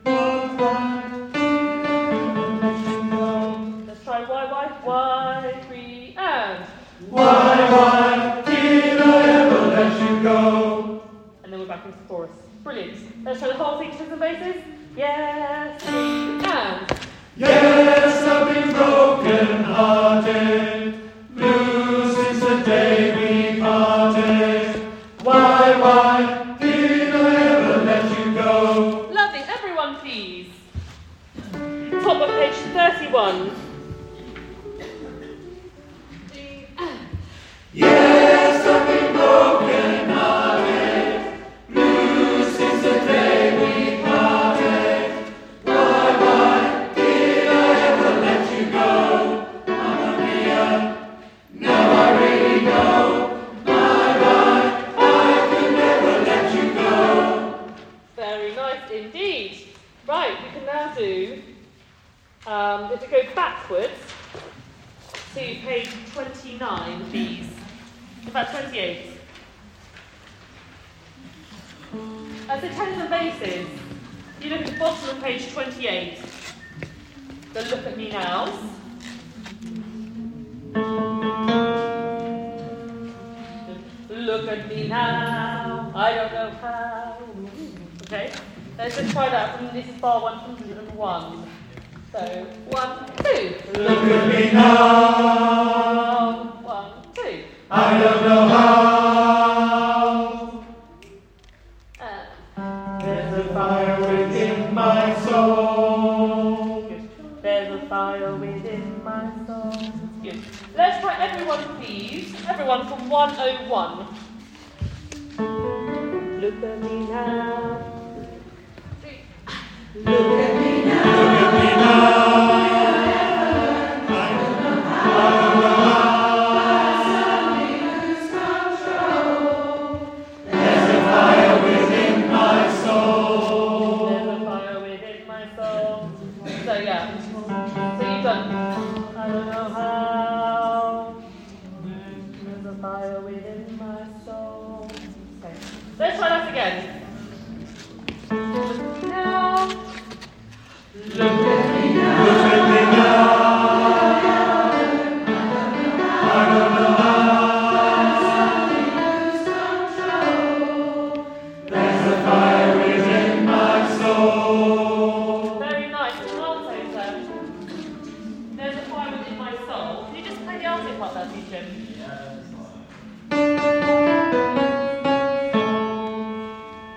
Let's try Y, Y, Y, three, and. Why, why did I ever let you go? And then we're back into the chorus. Brilliant. Let's try the whole thing, tenors and basses. Yes, three, and. Yes, I've been broken hearted, blue since the day we parted. Why, why did I ever let you go? Lovely. Everyone, please. Top of page thirty-one. Three, and. Yes, I've been broken hearted, blue since the day we parted. Why, why did I ever let you go? Mamma mia, now I really know. My, my, I could never let you go. Very nice indeed. Right, we can now do, um, if we go backwards to page twenty-nine, please. In fact, twenty-eight. Uh, so tenors and basses. You look at the bottom of page twenty-eight. So look at me now. Look at me now. I don't know how. Okay. Let's just try that from this is bar one hundred and one. So one, two. Look at me now. One, two. I don't know how. Uh, There's a fire within my soul. good. There's a fire within my soul. Good. Let's try everyone, please. Everyone from one oh one. Look at me now. Three. Look at me now. Look at me now. I don't know how. There's a fire within my soul. There's a fire within my soul. So yeah. So you've done. I don't know how. There's a fire within my soul. Okay. Let's try that again. Now. Look at me now. Look at me now. I don't know how. There's a fire within my soul. Very nice. Alto then. There's a fire within my soul. Can you just play the alto part there, teacher?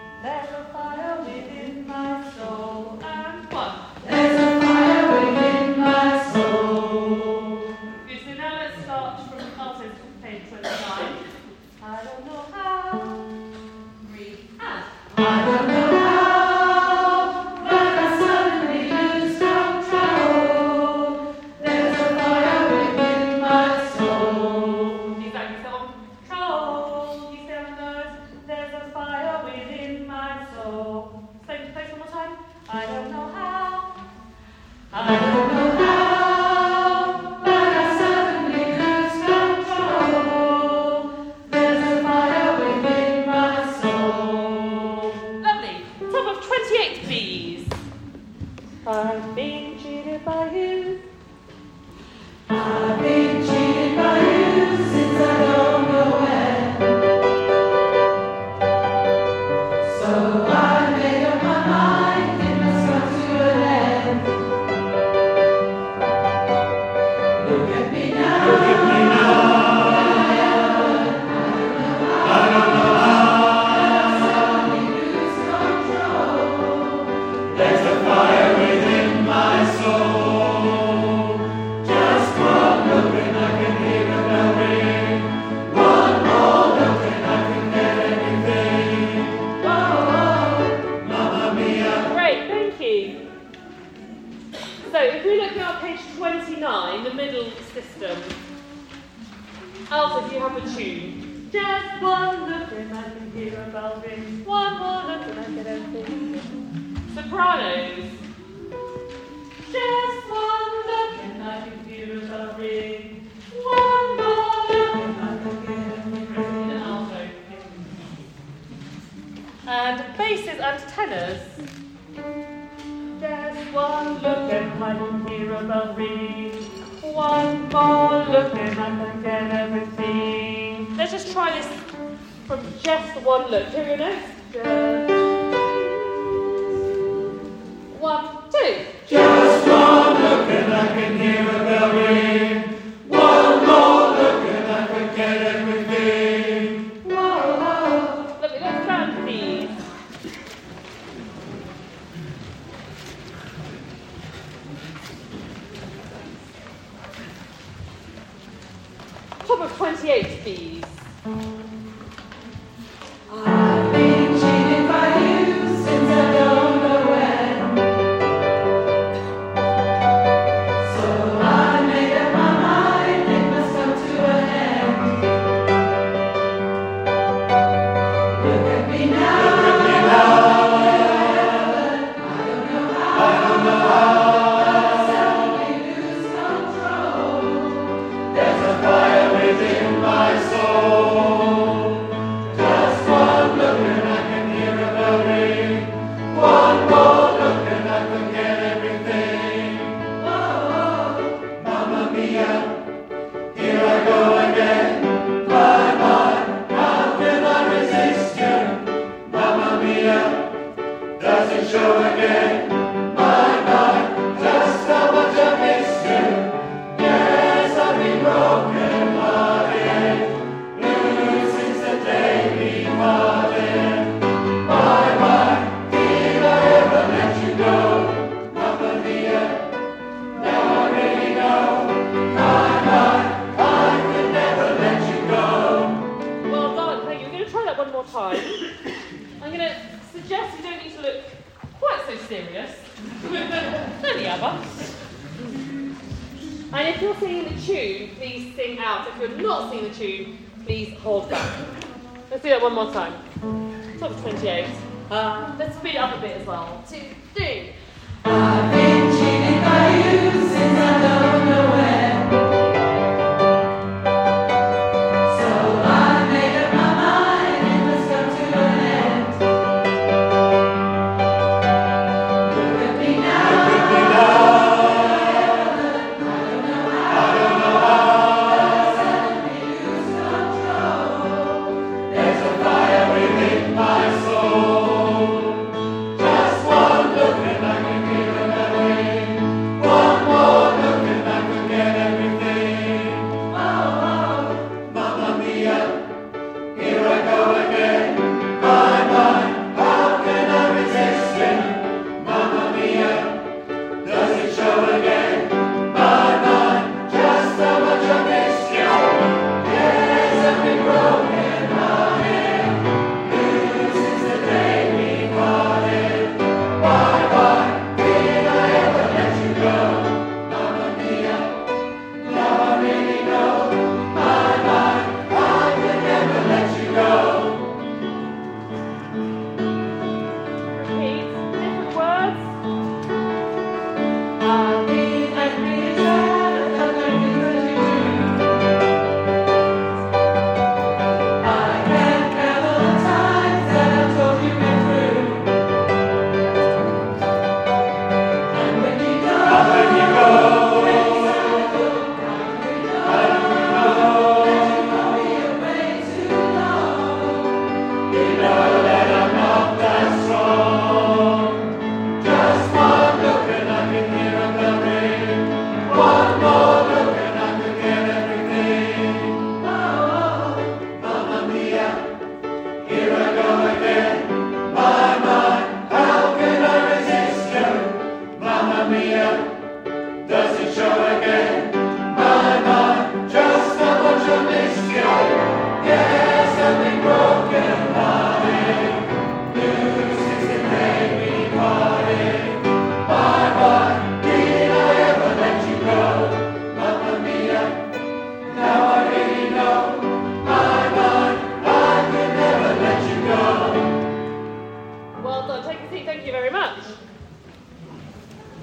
I've been cheated by you. I've been cheated by you since I don't know when. So I made up my mind, it must come to an end. Look at me now. Look at me now. I don't know how. Lose control. There's a fire within my soul. Just one look and I can hear a bell ring. One more look and I can get everything. Whoa, Mamma mia. Great, thank you. So if we look at page twenty-nine, the middle system. Alto, if you have a tune. Just one look and I can hear a bell ring. One more look and I get everything. Sopranos. Just one look and I can hear a bell ring. One more look and I can get everything. And alto. And basses and tenors. Just one look and I can hear a bell ring. One more look and I can get everything. Let's just try this from just one look. Here we go. Just one, two. Just one look and I can hear a bell ring. One more look and I can get everything. Whoa, whoa. Lovely, let's turn, please. Top of twenty-eight, please. I've been cheated by you since I don't know when. So I made up my mind, it must come to an end. Look at me now. Look at me now. I don't know how. I don't know how. Suddenly lose control. There's a fire within my soul. Just one look and I can hear a bell ring. One more look and I can get everything. Whoa, Mamma mia, here I go again. My, my, how can I resist you? Mamma mia, does it show again? My, my, just how much I miss you. Yes, I've been broken hearted, blue since the day we parted. My, my, did I ever let you go? Mamma mia, now I really know. My, my, I could never let you go. Well done, thank you. We're going to try that one more time. I'm going to suggest you don't need to look quite so serious. Only ever. And if you're singing the tune, please sing out. If you're not singing the tune, please hold back. Let's do that one more time. Top of twenty-eight. Uh, let's speed it up a bit as well. Two, three. I've been cheated by you since I don't know when. So I made up my mind, it must come to an end. Look at me now. Look at me now. I don't know how. Suddenly lose control. There's a fire within my soul. Just one look and I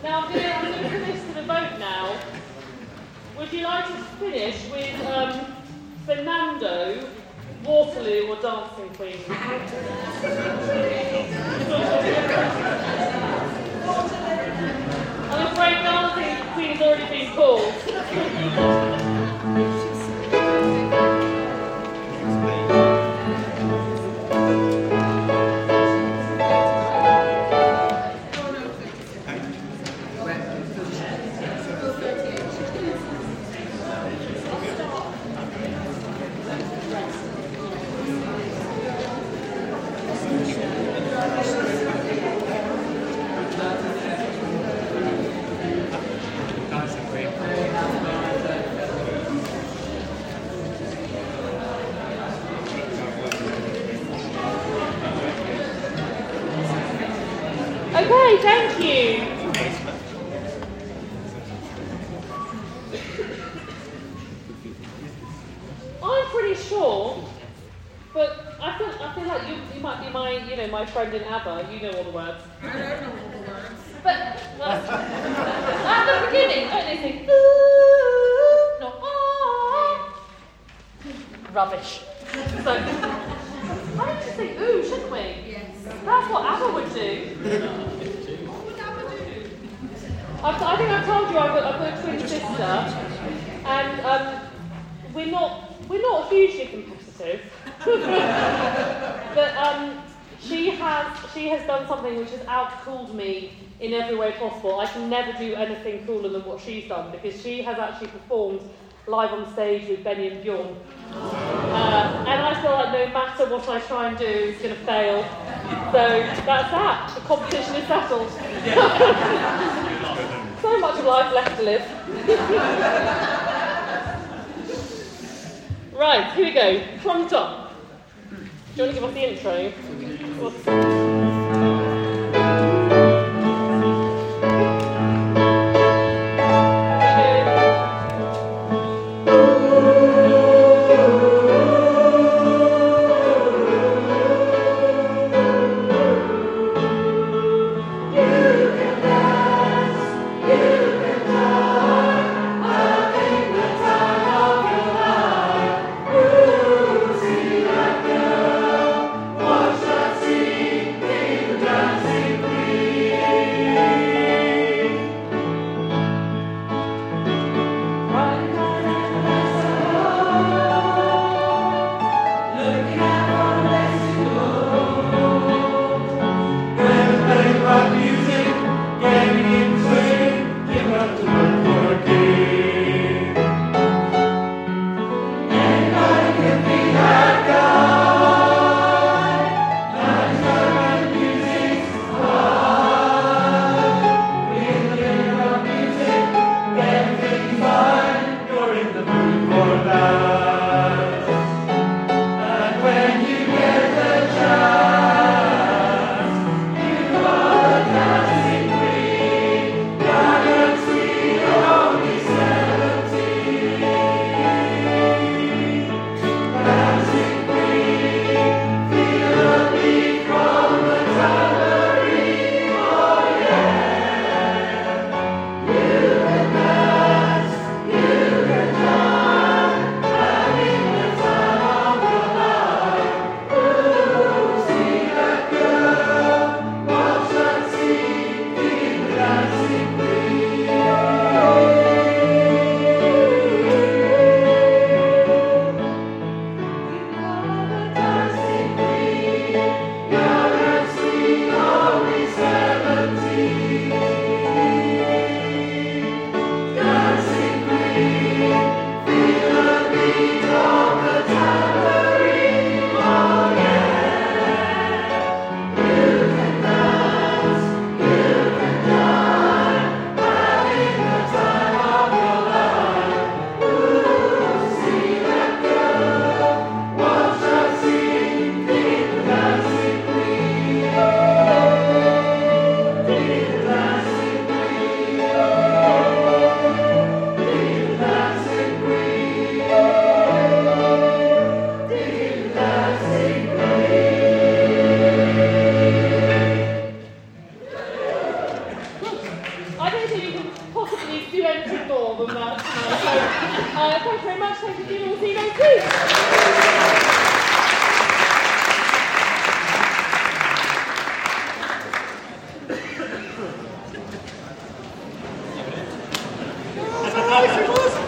Now I'm going to I'm going to put this to the vote now. Would you like to finish with um, Fernando, Waterloo, or Dancing Queen? I'm afraid Dancing Queen has already been called. Okay, thank you. I'm pretty sure, but I feel I feel like you you might be my you know my friend in ABBA. You know all the words. I don't know all the words. But well, at the beginning, don't they sing ooh, no ah, rubbish. So I need to sing ooh, shouldn't we? Yes. That's what ABBA would do. What would ABBA do? I've, I think I've told you I've got, I've got a twin sister, and um, we're not we're not hugely competitive, but um, she has she has done something which has outcooled me in every way possible. I can never do anything cooler than what she's done because she has actually performed live on stage with Benny and Bjorn, uh, and I feel like no matter what I try and do, it's going to fail. So that's that. The competition is settled. So much of life left to live. Right, here we go. From the top. Do you want to give us the intro? What's... Watch us sing. don't think you can possibly do anything more than that tonight. So, uh, thank you very much. Thank you, We'll see you next week. Nice, it was.